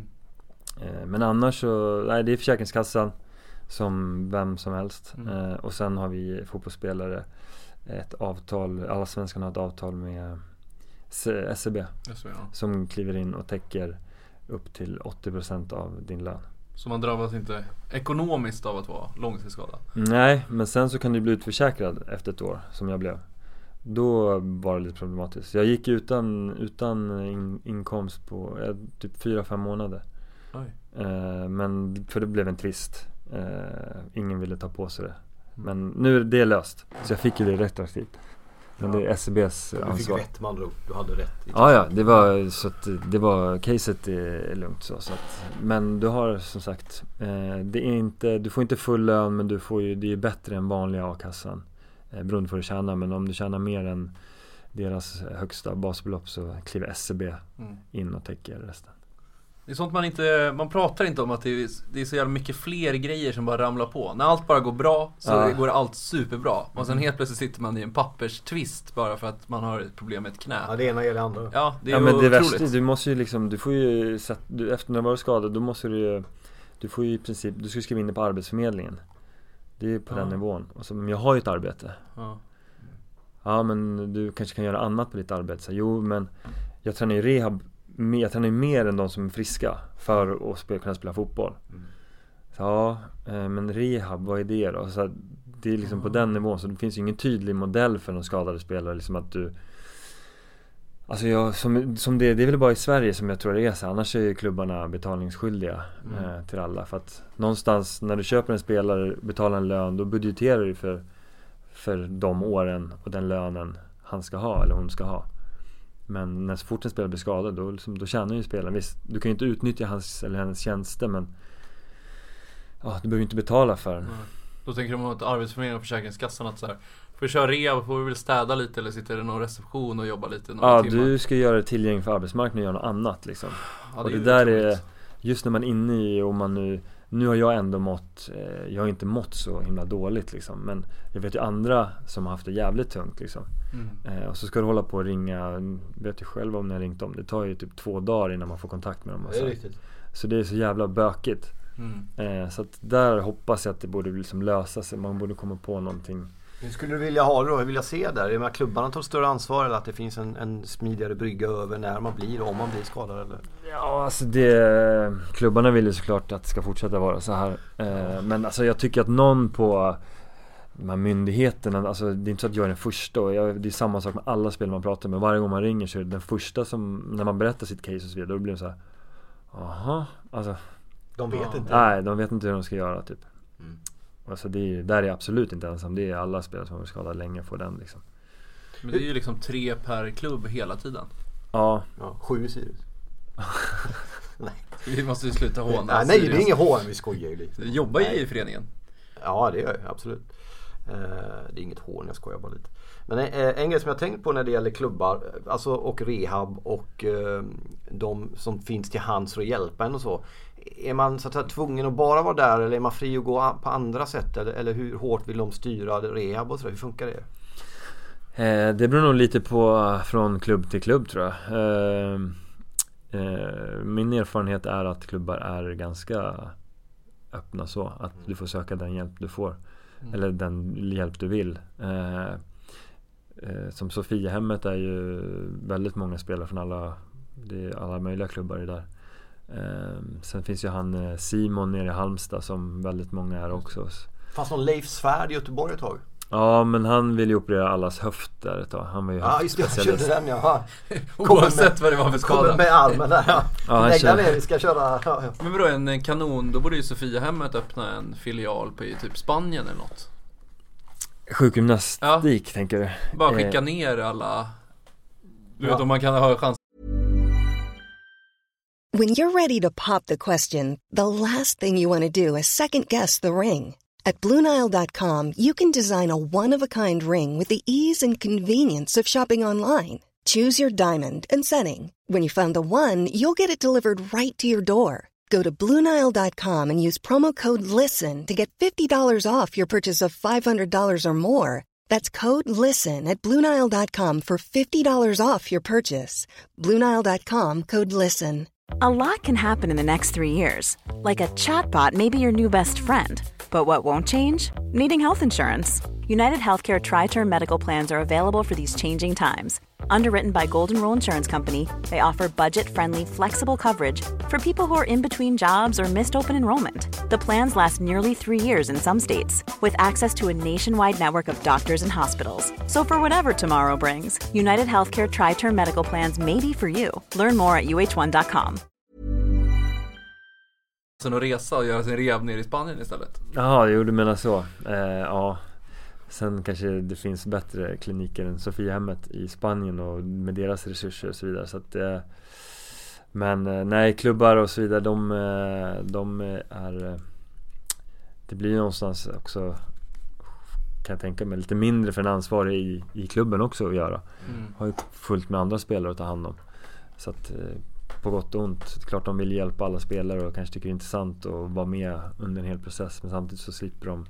Men annars så, nej, det är Försäkringskassan som vem som helst. Och sen har vi fotbollsspelare ett avtal, alla svenskarna har ett avtal med SCB som kliver in och täcker upp till 80% av din lön. Så man drabbas inte ekonomiskt av att vara långtidsskadad? Nej, men sen så kan du bli utförsäkrad efter ett år, som jag blev. Då var det lite problematiskt. Jag gick utan inkomst på typ 4-5 månader. Men för det blev en tvist. Ingen ville ta på sig det. Men nu är det löst. Så jag fick ju det retroaktivt. Men det är SCBs ansvar. Du fick rätt, man drog. Du hade rätt. Ja, det var så att det var caset är lugnt så att, men du har som sagt det är inte, du får inte full lön, men du får ju, det är bättre än vanliga A-kassan beroende på hur du tjänar, men om du tjänar mer än deras högsta basbelopp så kliver SCB in och täcker resten. Det är sånt man pratar inte om, att det är så jävla mycket fler grejer som bara ramlar på. När allt bara går bra så går allt superbra. Och sen helt plötsligt sitter man i en papperstvist bara för att man har ett problem med ett knä. Ja, det ena gäller det andra. Ja, det är men det otroligt. värsta, du måste ju liksom, du får ju efter när du var skadad, då måste du får ju i princip, du ska skriva in det på Arbetsförmedlingen. Det är ju på den nivån. Och så, men jag har ju ett arbete. Ja, men du kanske kan göra annat på ditt arbete. Så, jo, men jag tränar ju rehab. Jag tränar ju mer än de som är friska för att kunna spela fotboll. Så, men rehab, vad är det då? Så det är liksom på den nivån. Så det finns ju ingen tydlig modell för någon skadade spelare. Liksom att du, alltså som det är väl bara i Sverige som jag tror det är så. Annars är ju klubbarna betalningsskyldiga till alla. För att någonstans när du köper en spelare, betalar en lön, då budgeterar du för de åren och den lönen han ska ha eller hon ska ha. Men när så fort en spelare blir skadad, då tjänar ju spelaren. Visst, du kan ju inte utnyttja hans eller hennes tjänster, men du behöver inte betala för den. Då tänker de att Arbetsförmedlingen och Försäkringskassan att så här, för att köra rehab får vi väl städa lite eller sitter det någon reception och jobba lite några timmar. Du ska göra det tillgängligt för arbetsmarknaden och göra något annat liksom. Och det där är just när man är inne i, om man nu nu har jag ändå jag har inte mått så himla dåligt liksom. Men jag vet ju andra som har haft det jävligt tungt liksom. Och så ska du hålla på och ringa, vet ju själv om ni har ringt om. Det tar ju typ 2 dagar innan man får kontakt med dem. Det är riktigt. Så det är så jävla bökigt. Så att där hoppas jag att det borde liksom lösa sig. Man borde komma på någonting. Hur skulle du vilja ha det då? Hur vill jag se där? Är det att klubbarna tar större ansvar eller att det finns en smidigare brygga över när man blir, om man blir skadad eller? Ja, alltså klubbarna vill ju såklart att det ska fortsätta vara så här. Men alltså jag tycker att någon på de här myndigheterna, alltså det är inte så att jag är den första, och det är samma sak med alla spel man pratar med. Varje gång man ringer så är det den första som, när man berättar sitt case och så vidare, då blir det så här, aha, alltså de vet inte. Nej, de vet inte hur de ska göra typ. Alltså där är absolut inte ensam. Det är alla spelare som har skadat länge får den liksom. Men det är ju liksom 3 per klubb hela tiden. Ja 7 i Sirius. Nej. Vi måste ju sluta håna. Nej, det är ingen hån, vi skojar ju lite. Du jobbar ju i föreningen. Ja, det gör jag absolut. Det är inget hån, jag skojar bara lite. Men en grej som jag tänkt på när det gäller klubbar, alltså, och rehab och de som finns till hands för att hjälpa en och så. Är man så att säga tvungen att bara vara där, eller är man fri att gå på andra sätt, eller hur hårt vill de styra rehab och så där? Hur funkar det? Det beror nog lite på från klubb till klubb, tror jag. Min erfarenhet är att klubbar är ganska öppna så att du får söka den hjälp du får, eller den hjälp du vill. Som Sofiahemmet är ju väldigt många spelare från alla möjliga klubbar är där. Sen finns ju han Simon nere i Halmstad som väldigt många är också. Fanns någon Leif Svärd i Göteborg ett tag? Ja, men han ville ju operera allas höfter ett tag. Han var ju just det, jag körde den, ja. Oavsett vad det var för skada. Kommer med armen där, ja. Lägga ner, vi ska köra. Ja. Men vadå, en kanon, då borde ju Sofiahemmet öppna en filial på i typ Spanien eller något. Sjukgymnastik, tänker du? Bara skicka ner alla. Du vet, om man kan ha chans. When you're ready to pop the question, the last thing you want to do is second guess the ring. At BlueNile.com, you can design a one-of-a-kind ring with the ease and convenience of shopping online. Choose your diamond and setting. When you find the one, you'll get it delivered right to your door. Go to BlueNile.com and use promo code LISTEN to get $50 off your purchase of $500 or more. That's code LISTEN at BlueNile.com for $50 off your purchase. BlueNile.com, code LISTEN. A lot can happen in the next 3 years. Like a chatbot may be your new best friend. But what won't change? Needing health insurance. United Healthcare Tri-Term Medical Plans are available for these changing times. Underwritten by Golden Rule Insurance Company, they offer budget-friendly, flexible coverage for people who are in between jobs or missed open enrollment. The plans last nearly 3 years in some states, with access to a nationwide network of doctors and hospitals. So for whatever tomorrow brings, United Healthcare Tri-Term Medical Plans may be for you. Learn more at uh1.com. Sen att resa och göra sin rehab ner i Spanien istället. Jaha, jo, du menar så. Ja. Sen kanske det finns bättre kliniker än Sofiahemmet i Spanien och med deras resurser och så vidare. Så att, men nej, klubbar och så vidare, de är... Det blir någonstans också, kan jag tänka mig, lite mindre för en ansvarig i klubben också att göra. Har ju fullt med andra spelare att ta hand om. Så att på gott och ont, klart de vill hjälpa alla spelare och kanske tycker det är intressant att vara med under en hel process, men samtidigt så slipper de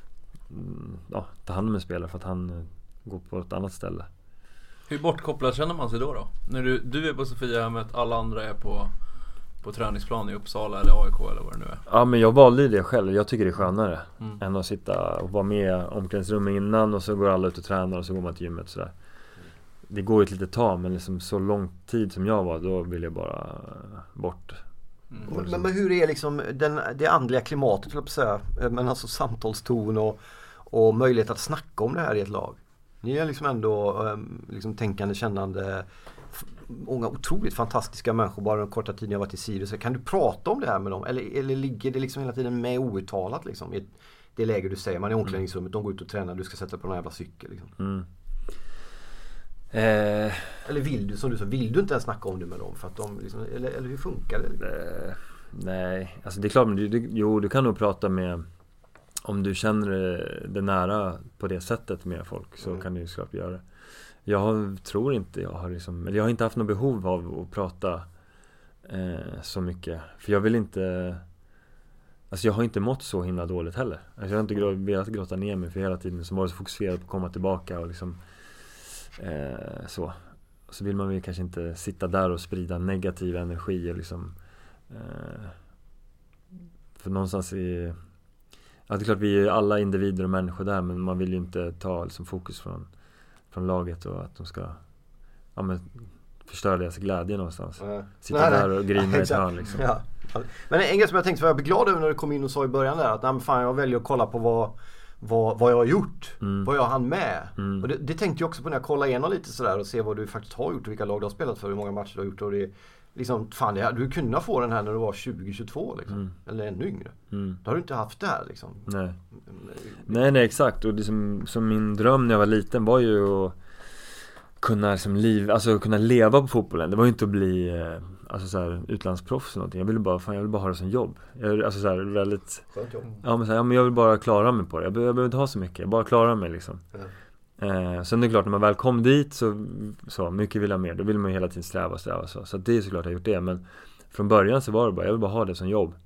ta hand om en spelare för att han går på ett annat ställe. Hur bortkopplad känner man sig då? När du är på Sofiahemmet, alla andra är på träningsplan i Uppsala eller AIK eller vad det nu är. Ja, men jag valde ju det själv. Jag tycker det är skönare än att sitta och vara med omklädningsrummet innan och så går alla ut och tränar och så går man till gymmet sådär. Det går ju ett litet tag, men liksom så lång tid som jag var, då vill jag bara bort. Men hur är liksom det andliga klimatet, vill jag säga, men alltså samtalston och möjlighet att snacka om det här i ett lag? Ni är liksom ändå liksom tänkande, kännande, många otroligt fantastiska människor bara den korta tiden jag varit i Sirius. Kan du prata om det här med dem? Eller ligger det liksom hela tiden med outtalat liksom, i det läge du säger, man är i omklädningsrummet, de går ut och tränar, du ska sätta på någon jävla cykel liksom. Eller vill du, som du sa, vill du inte ens snacka om det med dem för att de liksom, eller hur funkar det? Nej, alltså det är klart, men du kan nog prata med, om du känner det nära på det sättet med folk, så kan du ju såklart göra det. Jag tror inte jag har inte haft något behov av att prata så mycket, för jag vill inte Alltså jag har inte mått så himla dåligt heller. Alltså jag har inte velat gråta ner mig för hela tiden. Så var jag så fokuserad på att komma tillbaka och liksom så. Så vill man väl kanske inte sitta där och sprida negativ energi och liksom för någonstans är det är klart vi är alla individer och människor där, men man vill ju inte ta liksom fokus från laget och att de ska förstöra deras glädje någonstans. Sitta där och grina i ett hörn liksom. Ja. Men en grej som jag tänkte, för jag blev glad över när du kom in och sa i början där att fan, jag väljer att kolla på vad jag har gjort, vad jag hann med. Och det tänkte jag också på när jag kollade igenom lite sådär och se vad du faktiskt har gjort och vilka lag du har spelat för, hur många matcher du har gjort. Och det liksom, fan, du kunde få den här när du var 20-22 liksom, eller ännu yngre. Då har du inte haft det här liksom. Nej, exakt. Och det som min dröm när jag var liten var ju att kunna liksom kunna leva på fotbollen. Det var ju inte att bli så här utlandsproffs eller någonting. Jag ville bara ha det som jobb. Alltså så här väldigt skönt jobb. Men jag vill bara klara mig på det. Jag behöver inte ha så mycket. Jag bara klarar mig liksom. Sen är det klart, när man väl kom dit så mycket vill jag mer. Då vill man ju hela tiden sträva så det är såklart jag har gjort det. Men från början så var det bara, jag vill bara ha det som jobb.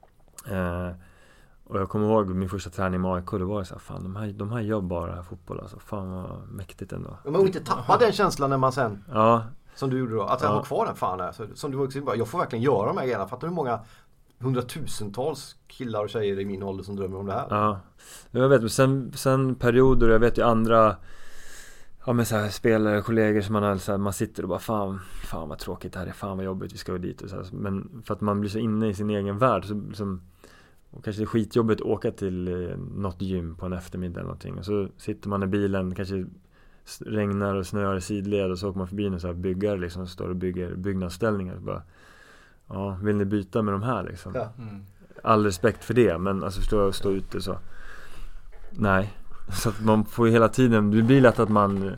Och jag kommer ihåg min första träning med AIK. Då var det så här, fan de här gör bara fotboll alltså. Fan vad mäktigt ändå. Men man inte tappa den känslan när man sen som du gjorde då, att jag har kvar den fan där. Som du också bara, jag får verkligen göra de här grejerna. Fattar du hur många hundratusentals killar och tjejer i min ålder som drömmer om det här? Ja, jag vet. Sen perioder, jag vet ju andra så här, spelare, kollegor som man sitter och bara fan vad tråkigt det här är, fan vad jobbigt, vi ska gå dit och så här. Men för att man blir så inne i sin egen värld så liksom, och kanske det är skitjobbigt att åka till något gym på en eftermiddag eller någonting. Och så sitter man i bilen, kanske regnar och snöar i sidled, och så åker man förbi en så här byggare liksom, står och bygger byggnadsställningar och bara, vill ni byta med de här liksom? All respekt för det, men alltså stå ute så. Nej. Så att man får ju hela tiden, det blir lätt att man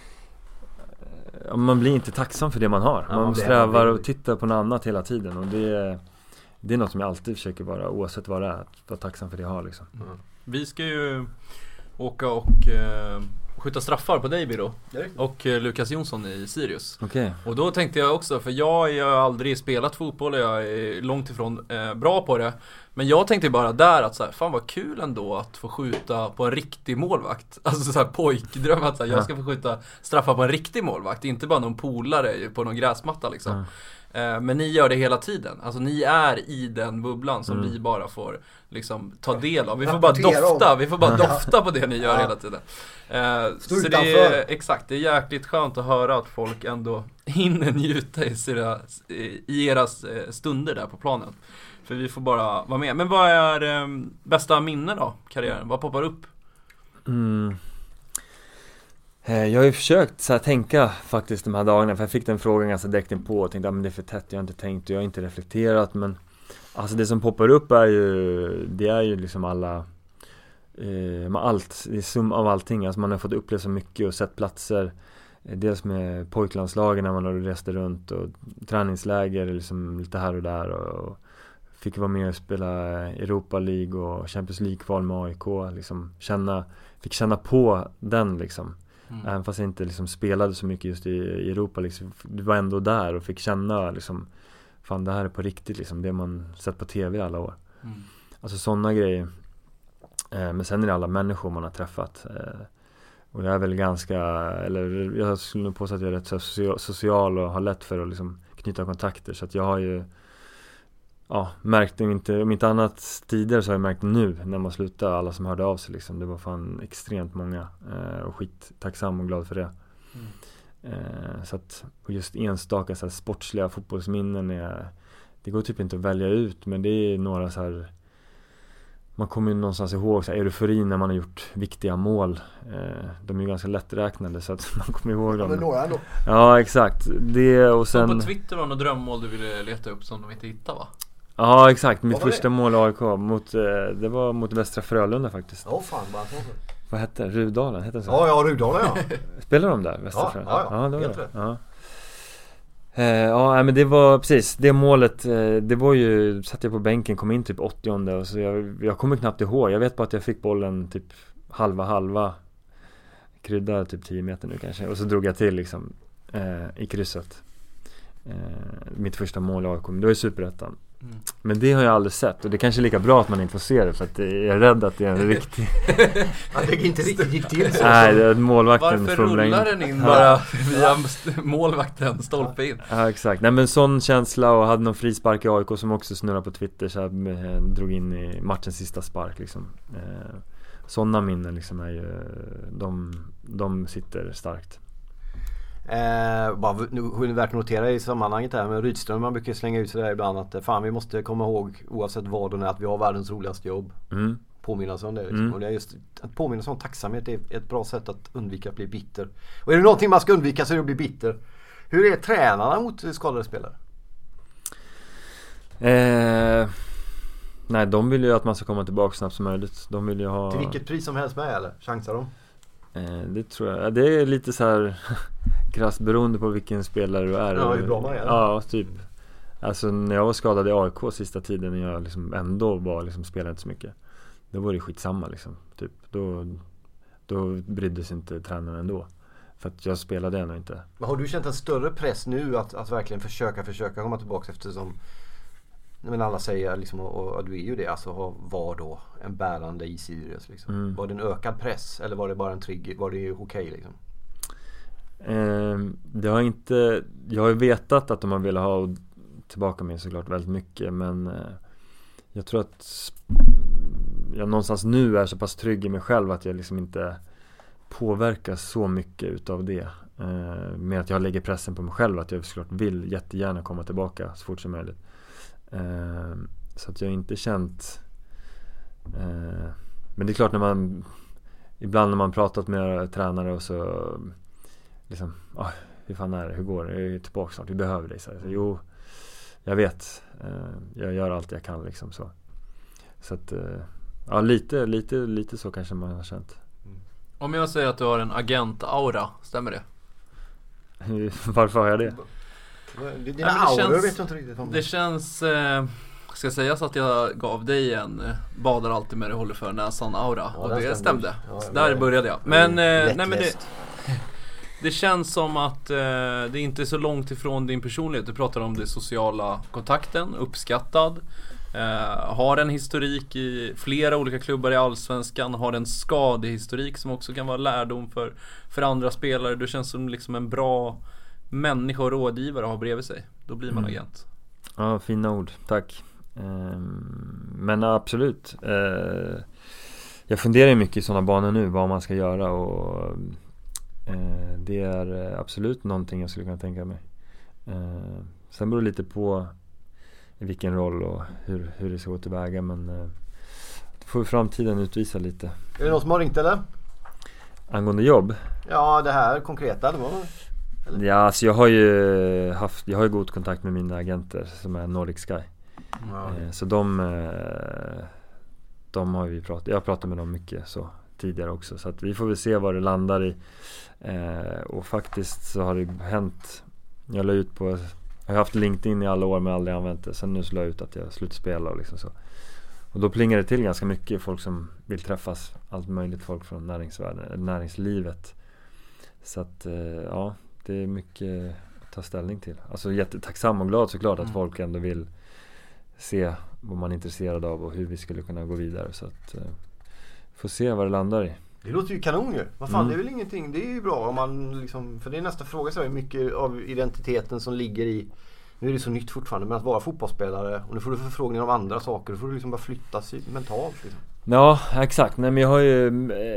blir inte tacksam för det man har. Man strävar och tittar på något annat hela tiden, och det är något som jag alltid försöker vara, oavsett vad det är, att vara tacksam för det jag har liksom. Vi ska ju åka och skjuta straffar på dig, Biro, och Lukas Jonsson i Sirius. Och då tänkte jag också, för jag har aldrig spelat fotboll, jag är långt ifrån bra på det, men jag tänkte bara där att så här, fan vad kul ändå att få skjuta på en riktig målvakt. Alltså så här pojkdröm att så här, jag ska få skjuta straffar på en riktig målvakt, inte bara någon polare på någon gräsmatta liksom. Men ni gör det hela tiden. Alltså ni är i den bubblan som vi bara får liksom ta del av. Vi får bara dofta på det ni gör hela tiden. Så det är exakt, det är jäkligt skönt att höra att folk ändå hinner njuta i era stunder där på planen. För vi får bara vara med. Men vad är bästa minnen då, karriären? Vad poppar upp? Jag har ju försökt så här tänka faktiskt de här dagarna, för jag fick den frågan ganska direkt in på och tänkte men det är för tätt, jag har inte tänkt och jag har inte reflekterat, men alltså det som poppar upp är ju liksom alla allt, det är sum av allting, alltså man har fått uppleva så mycket och sett platser, dels med pojklandslagen när man har rest runt och träningsläger liksom lite här och där, och fick vara med och spela Europa League och Champions League-kval med AIK, liksom fick känna på den liksom. Även fast jag inte liksom spelade så mycket just i Europa liksom, du var ändå där och fick känna liksom, fan det här är på riktigt liksom, det man sett på tv alla år. Alltså sådana grejer. Men sen är det alla människor man har träffat, och det är väl ganska, eller jag skulle nog påstå att jag är rätt så social och har lätt för att liksom knyta kontakter, så att jag har ju märkt om inte annat tidigare, så har jag märkt nu när man slutar, alla som hörde av sig liksom, det var fan extremt många, och skittacksam och glad för det. Så att just enstaka så här sportsliga fotbollsminnen det går typ inte att välja ut, men det är några så här, man kommer ju någonstans ihåg så här, euforin när man har gjort viktiga mål, de är ju ganska lätträknade, så att man kommer ihåg dem. Några ändå. Ja, exakt. Det, och sen på Twitter var något drömmål du ville leta upp som de inte hittade, va? Ja, exakt. Mitt första mål i AIK det var mot Västra Frölunda faktiskt. Vad hette det? Rudalen, hette det så? Ja, Rudalen, ja. Spelar de där, Västra Frölunda? Ja, det var det. Ja, men det var precis det målet, det var ju, satt jag på bänken, kom in typ 80:e, och så jag kommer knappt ihåg. Jag vet bara att jag fick bollen typ halva krydda typ 10 meter nu kanske, och så drog jag till liksom i krysset. Mitt första mål i AIK, det var ju Superettan. Men det har jag aldrig sett. Och det är kanske är lika bra att man inte får se det. För att jag är rädd att det är en riktig... Det är inte riktigt gick till så. Nej, det är målvakten. Varför rullar den in bara via målvakten stolpe in? Ja, exakt. Nej, men sån känsla, och hade någon frispark i AIK som också snurrar på Twitter. Så här, drog in i matchens sista spark liksom. Sådana minnen liksom är ju... De sitter starkt. Bara nu värt att notera i sammanhanget här med Rydström, man brukar slänga ut sig där ibland att fan, vi måste komma ihåg oavsett vad det är att vi har världens roligaste jobb. Påminna sig om det liksom. Och det är just att påminna sig om tacksamhet är ett bra sätt att undvika att bli bitter. Och är det någonting man ska undvika så är det att bli bitter. Hur är tränarna mot skadade spelare? Nej, de vill ju att man ska komma tillbaka snabbt som möjligt. De vill ju ha... Till vilket pris som helst med, eller? Chansar de? Det tror jag. Det är lite så här krasst beroende på vilken spelare du är. Ja, hur bra man är. Ja, typ. Alltså när jag var skadad i AIK sista tiden, när jag liksom ändå var liksom, spelade inte så mycket, då var det skitsamma liksom. Typ. Då brydde sig inte tränaren ändå. För att jag spelade ändå inte. Men har du känt en större press nu att verkligen försöka komma tillbaka, eftersom men alla säger liksom, och du är ju det, alltså var då en bärande i Sirius liksom. Var det en ökad press eller var det bara en trigger? Var det okej liksom? Jag har ju vetat att de har velat ha tillbaka mig såklart väldigt mycket, men jag tror att jag någonstans nu är så pass trygg i mig själv att jag liksom inte påverkas så mycket utav det, med att jag lägger pressen på mig själv att jag såklart vill jättegärna komma tillbaka så fort som möjligt. Så att jag inte känt men det är klart ibland när man pratat med tränare och så liksom, hur fan är det, hur går det, jag är tillbaka snart, vi behöver dig, så jo, jag vet, jag gör allt jag kan liksom så att ja, lite så kanske man har känt. Om jag säger att du har en agent-aura, stämmer det? Varför har jag det? Dina auror vet jag inte riktigt om. Det känns ska sägas att jag gav dig en badar alltid med det, håller för näsan aura, och det stämde. Så där började jag. Men nej, men det känns som att det inte är så långt ifrån din personlighet. Du pratar om det sociala kontakten, uppskattad. Har en historik i flera olika klubbar i Allsvenskan, har en skadehistorik som också kan vara lärdom för andra spelare. Du känns som liksom en bra människa och rådgivare att ha bredvid sig. Då blir man agent. Ja, fina ord, tack. Men absolut, jag funderar mycket i sådana banor nu, vad man ska göra, och det är absolut någonting jag skulle kunna tänka mig. Sen beror det lite på i vilken roll och hur det ska gå tillväga, men det får framtiden utvisa lite. Är det någon som har ringt eller? Angående jobb? Ja, det här konkreta, det var... Ja, alltså jag har ju god kontakt med mina agenter som är Nordic Sky. Så de har vi pratat. Jag har pratat med dem mycket så tidigare också, så att vi får väl se vad det landar i. Och faktiskt så har det hänt. Jag har haft LinkedIn i alla år men aldrig använt det. Sen nu så la jag ut att jag slutar spela och liksom så. Och då plingar det till ganska mycket folk som vill träffas, allt möjligt folk från näringslivet. Så att ja, det är mycket att ta ställning till. Alltså jättetacksam och glad såklart att folk ändå vill se vad man är intresserad av och hur vi skulle kunna gå vidare. Så att får se vad det landar i. Det låter ju kanon ju. Vad fan, det är väl ingenting. Det är ju bra om man liksom, för det är nästa fråga, så är mycket av identiteten som ligger i, nu är det så nytt fortfarande, men att vara fotbollsspelare, och nu får du förfrågningar om andra saker, då får du liksom bara flytta sig mentalt liksom. Ja, exakt. Nej, men jag har ju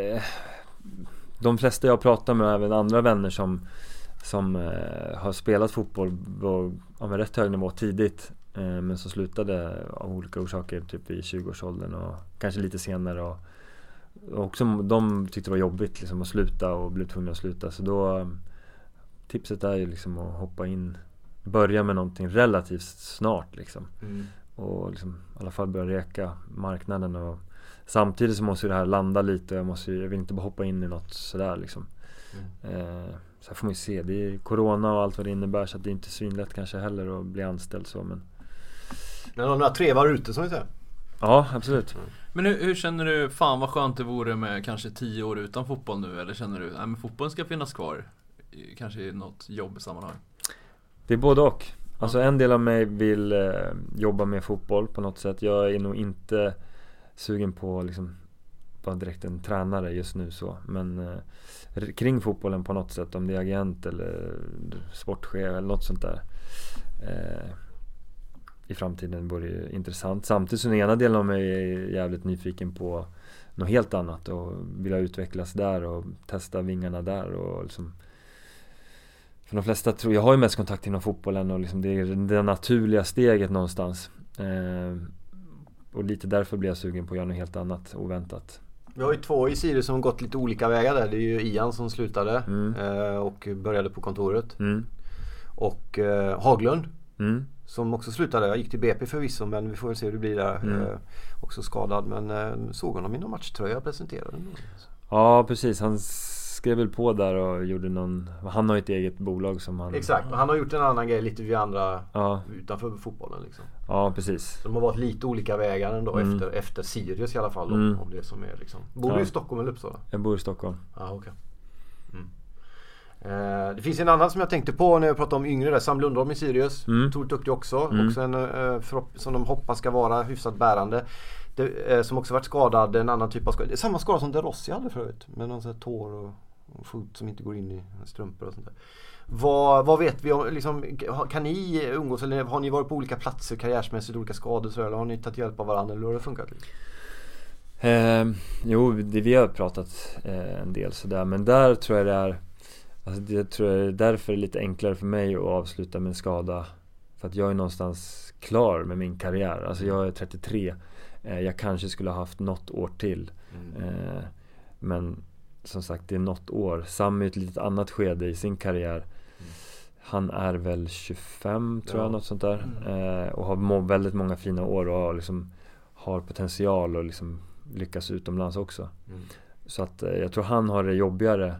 de flesta jag pratar med, även andra vänner som har spelat fotboll av en rätt hög nivå tidigt, men som slutade av olika orsaker typ i 20-årsåldern och kanske lite senare, och också de tyckte det var jobbigt liksom att sluta och blev tvungna att sluta. Så då tipset är ju liksom att hoppa in, börja med någonting relativt snart liksom. Och liksom i alla fall börja reka marknaden, och samtidigt så måste det här landa lite, jag vill inte bara hoppa in i något sådär liksom. Så här får man ju se, det är corona och allt vad det innebär, så att det är inte svinlätt kanske heller att bli anställd så, men några trevar ute som vi säger. Ja, absolut. Men hur känner du, fan vad skönt det vore med kanske 10 år utan fotboll nu, eller känner du, men fotbollen ska finnas kvar kanske i något jobbsammanhang? Det är både och. Alltså en del av mig vill jobba med fotboll på något sätt. Jag är nog inte sugen på liksom vara direkt en tränare just nu så. Men kring fotbollen på något sätt, om det är agent eller sportchef eller något sånt där. I framtiden vore det intressant. Samtidigt som den ena delen av mig är jävligt nyfiken på något helt annat och vilja utvecklas där och testa vingarna där och liksom, för de flesta tror jag har ju mest kontakt inom fotbollen och liksom det är det naturliga steget någonstans. Och lite därför blir jag sugen på att göra något helt annat, oväntat. Vi har ju 2 i Sirius som gått lite olika vägar där. Det är ju Ian som slutade och började på kontoret. Och Haglund som också slutade. Jag gick till BP förvisso, men vi får väl se hur det blir där. Också skadad, men såg honom i någon matchtröja presenterade. Ja, precis. Han skrev väl på där och gjorde någon... Han har ju ett eget bolag som han... Exakt, han har gjort en annan grej lite vid andra utanför fotbollen liksom. Ja, precis. De har varit lite olika vägar ändå efter Sirius i alla fall om det som är liksom. Bor du i Stockholm eller Uppsala? Jag bor i Stockholm. Ja, okej. Det finns en annan som jag tänkte på när jag pratade om yngre där, Sam Lundholm i Sirius. Otroligt duktig också. Också en som de hoppas ska vara hyfsat bärande. Som också varit skadad, en annan typ av skada. Det är samma skada som De Rossi hade förut. Med någon sån här tår och fot som inte går in i strumpor och sånt där. Vad vet vi om, liksom, kan ni umgås eller har ni varit på olika platser karriärsmässigt, olika skador så, eller har ni tagit hjälp av varandra eller hur har det funkat? Jo, vi har pratat en del sådär, men där tror jag det är, alltså det tror jag är därför är lite enklare för mig att avsluta med en skada, för att jag är någonstans klar med min karriär. Alltså jag är 33, jag kanske skulle ha haft något år till, men som sagt det är något år. Sam är ett litet annat skede i sin karriär. Han är väl 25 tror jag, något sånt där, och har väldigt många fina år och liksom har potential och liksom lyckas utomlands också. Så att jag tror han har det jobbigare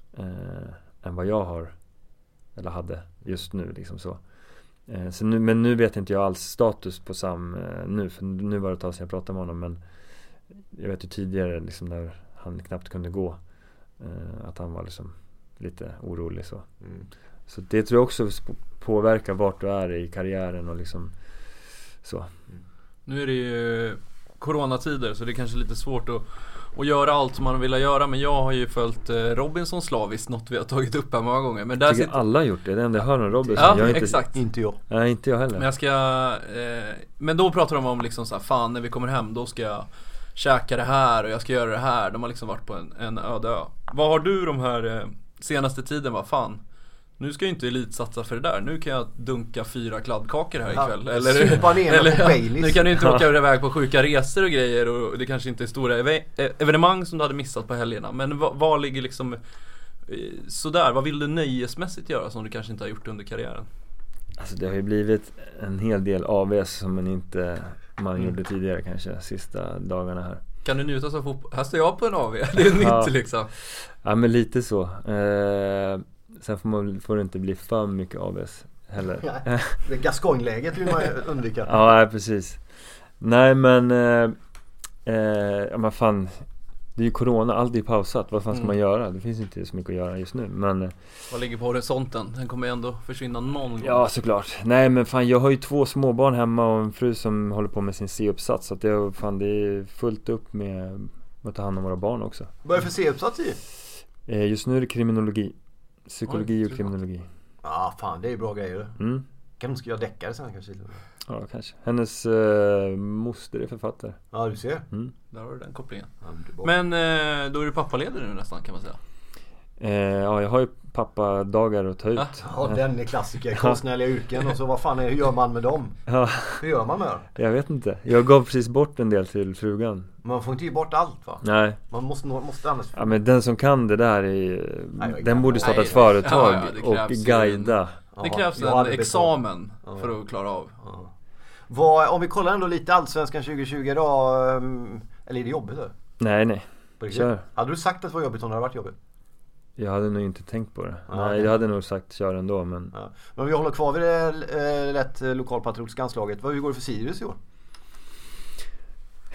än vad jag har eller hade just nu liksom så. Så nu, men nu vet inte jag alls status på Sam nu, för nu var det ett tag sedan jag pratade med honom, men jag vet ju tidigare liksom när han knappt kunde gå att han var liksom lite orolig så. Så det tror jag också påverkar vart du är i karriären och liksom så. Nu är det ju coronatider så det är kanske lite svårt att göra allt som man vill göra, men jag har ju följt Robinson slaviskt, något vi har tagit upp här många gånger. Men där tycker alla har gjort det, det enda jag hör om Robinson. Ja, jag exakt. Inte jag. Nej, inte jag heller. Men jag ska men då pratar de om liksom så här, fan när vi kommer hem då ska jag käka det här och jag ska göra det här. De har liksom varit på en öde ö. Vad har du de här senaste tiden, vad fan? Nu ska jag inte elitsatsa för det där. Nu kan jag dunka 4 kladdkakor här ikväll. Eller nu kan du inte åka iväg på sjuka resor och grejer. Och det kanske inte är stora evenemang som du hade missat på helgerna. Men vad ligger liksom sådär, vad vill du nöjesmässigt göra som du kanske inte har gjort under karriären? Alltså det har ju blivit en hel del AVS som man gjorde tidigare kanske, sista dagarna här. Kan du njuta av fotboll? Här står jag på en AV, det är nytt liksom. Ja, men lite så. Sen får det inte bli för mycket AVS heller. Ja, det Gascoigne-läget vill man undvika. Ja, precis. Nej, men ja, men fan, det är ju corona, allt är pausat. Vad fan ska man göra? Det finns inte så mycket att göra just nu, men vad ligger på horisonten? Den kommer ändå försvinna någon gång. Ja, såklart. Nej, men fan, jag har ju 2 småbarn hemma och en fru som håller på med sin C-uppsats, så att det är fullt upp med att ta hand om våra barn också. Vad är det för C-uppsats i? Just nu är det kriminologi. Psykologi och kriminologi. Ja, fan, det är ju bra grejer. Kan du skriva deckare sen kanske? Ja, kanske. Hennes moster är författare. Ja, du ser. Där har du den kopplingen. Ja, men då är du pappaledig nu nästan, kan man säga. Ja, jag har ju pappadagar att ta ut. Ja, den är klassiker. Konstnärliga yrken och så, vad fan hur gör man med dem? Ja. Hur gör man med dem? Jag vet inte. Jag gav precis bort en del till frugan. Man får inte ge bort allt, va? Nej. Man måste annars... Ja, men den som kan det där den borde starta ett företag och guida. Det krävs en examen för att klara av. Om vi kollar ändå lite Allsvenskan 2020 då, eller är det jobbigt då? Nej. Kör. Hade du sagt att det var jobbigt om det hade varit jobbigt? Jag hade nog inte tänkt på det. Nej, jag hade nog sagt kör ändå, men... Ja. Men vi håller kvar vid det lätt lokalpatriotiska anslaget. Hur går det för Sirius i år?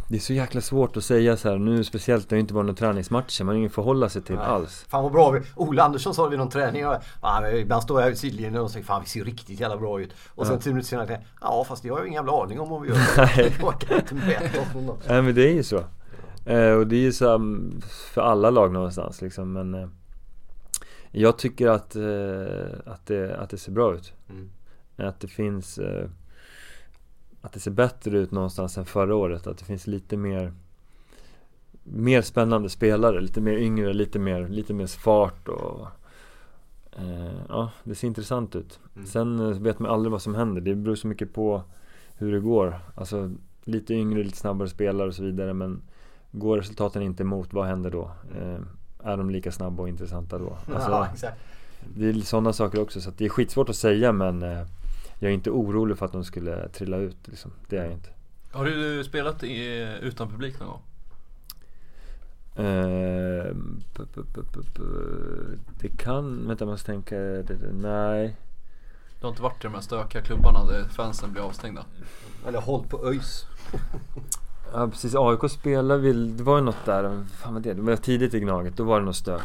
Det är så jäkla svårt att säga så här nu, speciellt när det inte var någon träningsmatcher. Man har ingen förhålla sig till alls. Fan vad bra. Ola Andersson sa vid någon träning. Ibland står jag i sidlinjen och säger fan vi ser riktigt jävla bra ut. Och sen 10 minuter senare, ja fast jag har ju ingen jävla aning om vad vi gör. Jag kan inte mäta oss någon. Nej men det är ju så. Och det är ju så för alla lag någonstans liksom. Men jag tycker att det ser bra ut. Att det finns... att det ser bättre ut någonstans än förra året. Att det finns lite mer spännande spelare, lite mer yngre, lite mer fart och ja, det ser intressant ut. Sen vet man aldrig vad som händer. Det beror så mycket på hur det går. Alltså lite yngre, lite snabbare spelare och så vidare, men går resultaten inte emot, vad händer då? Är de lika snabba och intressanta då? Alltså, Ja, exakt. det är sådana saker också, så att det är skitsvårt att säga, men jag är inte orolig för att de skulle trilla ut liksom. Det är jag inte. Har du spelat utan publik någon gång? Det kan, vänta, man måste tänka nej. Du har inte varit i de här stökiga klubbarna där fansen blir avstängda? Eller håll på ÖIS. Ja precis, AIK spelar det var ju något där, fan vad det var tidigt i Gnaget, då var det något stök.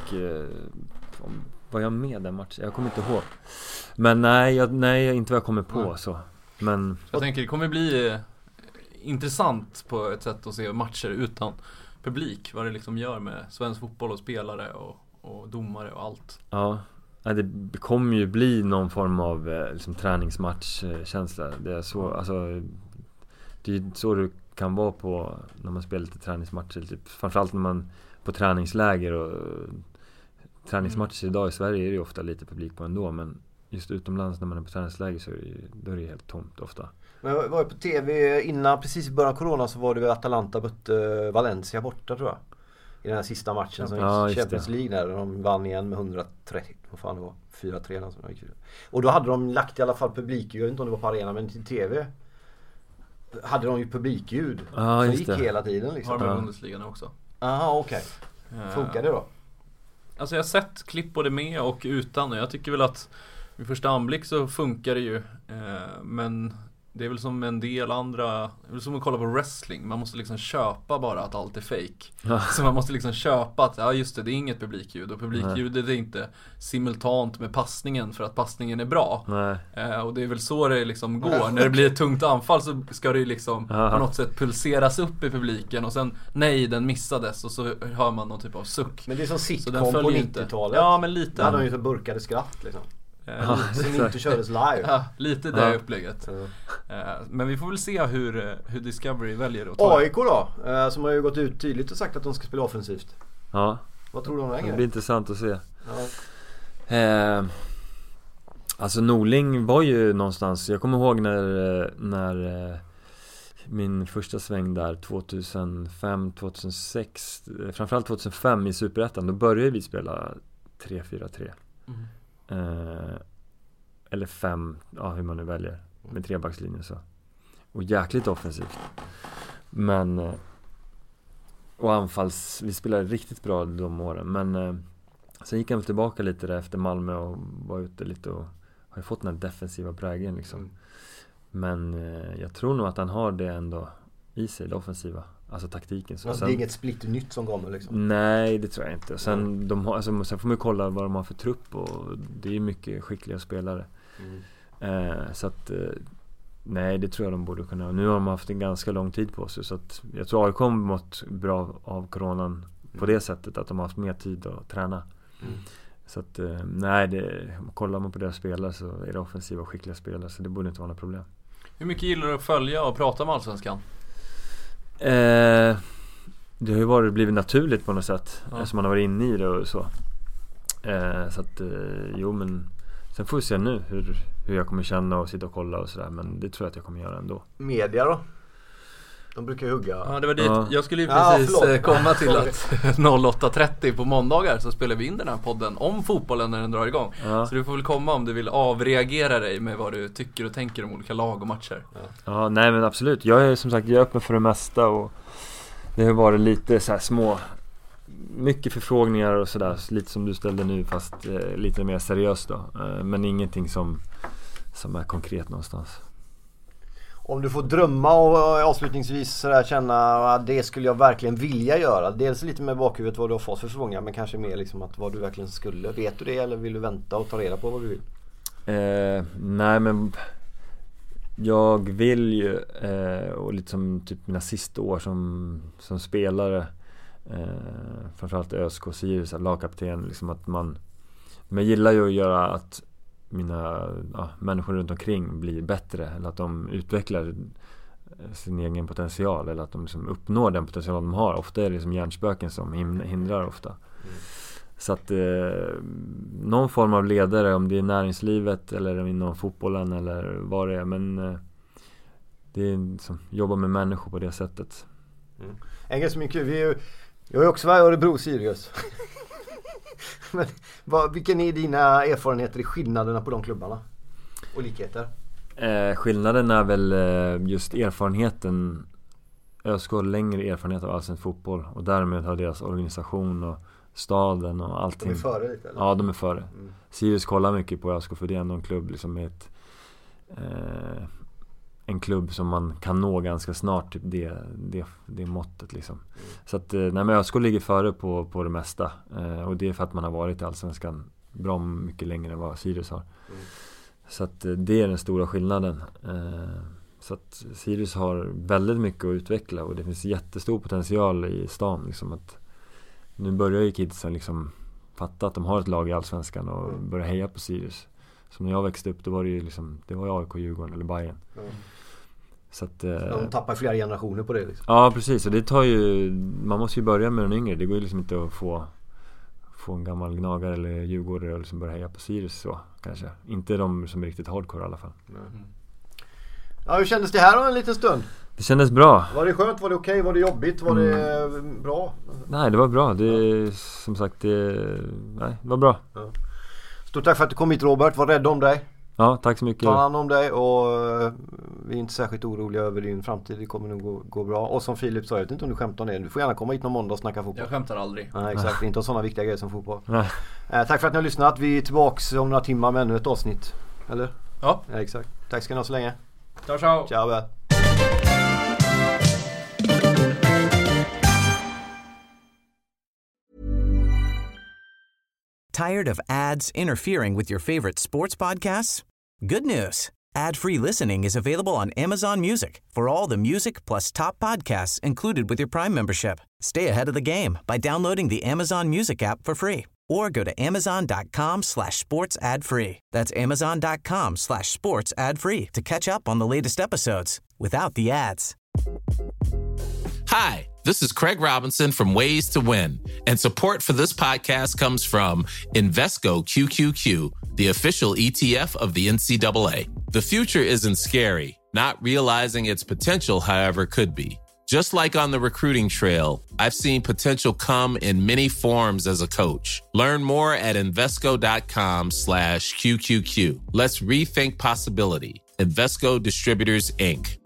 Var jag med den matchen? Jag kommer inte ihåg. Men nej, inte vad jag kommer på så. Men jag tänker det kommer bli intressant på ett sätt att se matcher utan publik, vad det liksom gör med svensk fotboll och spelare och domare och allt. Ja, det kommer ju bli någon form av liksom träningsmatchkänsla. Det är så, alltså det är så det kan vara på när man spelar lite träningsmatcher, typ, framförallt när man på träningsläger och träningsmatcher idag i Sverige är det ju ofta lite publik på ändå, men just utomlands när man är på träningsläger så är det helt tomt ofta. Men jag var på tv innan, precis i början av corona, så var det väl Atalanta mötte Valencia borta tror jag. I den här sista matchen som gick Champions League där de vann igen med 130, vad fan det var, 4-3 alltså. Och då hade de lagt i alla fall publik, jag vet inte om det var på arenan, men till tv hade de ju publikljud som gick hela tiden liksom. Har de Bundesliga nu också? Aha, okej. Funkar det då? Alltså jag har sett klipp både med och utan, och jag tycker väl att vid första anblick så funkar det ju, men det är väl som en del andra, det är väl som att kolla på wrestling, man måste liksom köpa bara att allt är fake. Så man måste liksom köpa att, ja just det är inget publikljud, och publikljudet är inte simultant med passningen för att passningen är bra. Och det är väl så det liksom går, när det blir ett tungt anfall så ska det ju liksom på något sätt pulseras upp i publiken, och sen nej, den missades, och så hör man någon typ av suck. Men det är som sitcom på 90-talet. Ja, men lite. Där hade de ju så burkade skratt liksom. Som inte kördes live. Ja, lite det upplägget. Men vi får väl se hur Discovery väljer att ta. AIK då, som har ju gått ut tydligt och sagt att de ska spela offensivt. Ja. Vad tror du om det? Det blir intressant att se. Alltså Norling var ju någonstans, jag kommer ihåg när min första sväng där 2005, 2006, framförallt 2005 i Superettan, då började vi spela 3-4-3. Eller 5, ja, hur man nu väljer, med trebackslinjen så. Och jäkligt offensivt. Men och anfalls, vi spelade riktigt bra de åren, men sen gick han tillbaka lite där efter Malmö och var ute lite och har ju fått den här defensiva prägen liksom. Men jag tror nog att han har det ändå i sig, det offensiva. Alltså taktiken. Så alltså, det är inget split nytt som kommer liksom. Nej, det tror jag inte. Sen, sen får man ju kolla vad de har för trupp, och det är mycket skickliga spelare. Så att nej, det tror jag de borde kunna. Nu har de haft en ganska lång tid på sig, så att jag tror AIK har mått bra av coronan på det sättet att de har haft mer tid att träna. Så att nej, kollar man på deras spelare så är det offensiva och skickliga spelare, så det borde inte vara några problem. Hur mycket gillar du att följa och prata med Allsvenskan? Det har ju blivit naturligt på något sätt, eftersom man har varit inne i det och så. Så att jo, men sen får vi se nu hur jag kommer känna och sitta och kolla och sådär, men det tror jag att jag kommer göra ändå. Media då? De brukar ju hugga. Ja, det var dit. Jag skulle ju precis komma till att 08.30 på måndagar så spelar vi in den här podden om fotbollen när den drar igång. Så du får väl komma om du vill avreagera dig med vad du tycker och tänker om olika lag och matcher. Ja, nej men absolut. Jag är som sagt, jag är öppen för det mesta, och det har varit lite så här små, mycket förfrågningar och sådär, lite som du ställde nu, fast lite mer seriöst då. Men ingenting som är konkret någonstans. Om du får drömma och avslutningsvis så där känna att det skulle jag verkligen vilja göra. Dels lite med bakhuvudet vad du har fått för förfrågningar, men kanske mer liksom att vad du verkligen skulle. Vet du det eller vill du vänta och ta reda på vad du vill? Nej, men jag vill ju och lite som typ mina sista år som spelare, framförallt ÖSK Sirius, lagkapten, liksom att men jag gillar ju att göra att mina människor runt omkring blir bättre, eller att de utvecklar sin egen potential, eller att de liksom uppnår den potential de har. Ofta är det liksom hjärnspöken som hindrar ofta. Så att någon form av ledare, om det är näringslivet eller inom fotbollen eller vad det är, men det är liksom, jobba med människor på det sättet. En grej som är kul, jag är också var Örebro Sirius. Men vilken är dina erfarenheter i skillnaderna på de klubbarna? Och likheter? Skillnaden är väl just erfarenheten. ÖSK har längre erfarenhet av allsvensk fotboll, och därmed har deras organisation och staden och allting. De är före lite, eller? Ja, de är före. Sirius kollar mycket på ÖSK, för det är ändå en klubb liksom med en klubb som man kan nå ganska snart, typ det måttet liksom. Så att men ÖSK ligger före på det mesta, och det är för att man har varit i allsvenskan bra mycket längre än vad Sirius har. Så att det är den stora skillnaden. Så att Sirius har väldigt mycket att utveckla, och det finns jättestor potential i stan liksom, att nu börjar ju kidsen liksom fatta att de har ett lag i allsvenskan och börja heja på Sirius. Så när jag växte upp, då var det ju liksom, det var AIK, Djurgården eller Bayern. Så att, de tappar flera generationer på det liksom. Ja, precis. Och det tar ju, man måste ju börja med den yngre. Det går ju liksom inte att få en gammal gnagare eller djurgårdare och liksom börja heja på Sirius så, kanske. Inte de som är riktigt hardcore i alla fall. Ja, hur kändes det här då en liten stund? Det kändes bra. Var det skönt? Var det okej? Var det jobbigt? Var det bra? Nej, det var bra. Det som sagt, det var bra. Ja. Stort tack för att du kom hit, Robert. Var rädd om dig. Ja, tack så mycket. Ta hand om dig, och vi är inte särskilt oroliga över din framtid. Det kommer nog gå bra. Och som Filip sa, jag vet inte om du skämtar om det. Du får gärna komma hit någon måndag och snacka fotboll. Jag skämtar aldrig. Nej, exakt. Inte om sådana viktiga grejer som fotboll. Tack för att ni har lyssnat. Vi är tillbaka om några timmar med ännu ett avsnitt. Eller? Ja, exakt. Tack ska ni ha så länge. Ciao. Ciao. Tired of ads interfering with your favorite sports podcasts? Good news. Ad-free listening is available on Amazon Music for all the music plus top podcasts included with your Prime membership. Stay ahead of the game by downloading the Amazon Music app for free, or go to amazon.com/sports ad free. That's amazon.com/sports ad free to catch up on the latest episodes without the ads. Hi, this is Craig Robinson from Ways to Win, and support for this podcast comes from Invesco QQQ, the official ETF of the NCAA. The future isn't scary. Not realizing its potential, however, could be. Just like on the recruiting trail, I've seen potential come in many forms as a coach. Learn more at Invesco.com/QQQ. Let's rethink possibility. Invesco Distributors, Inc.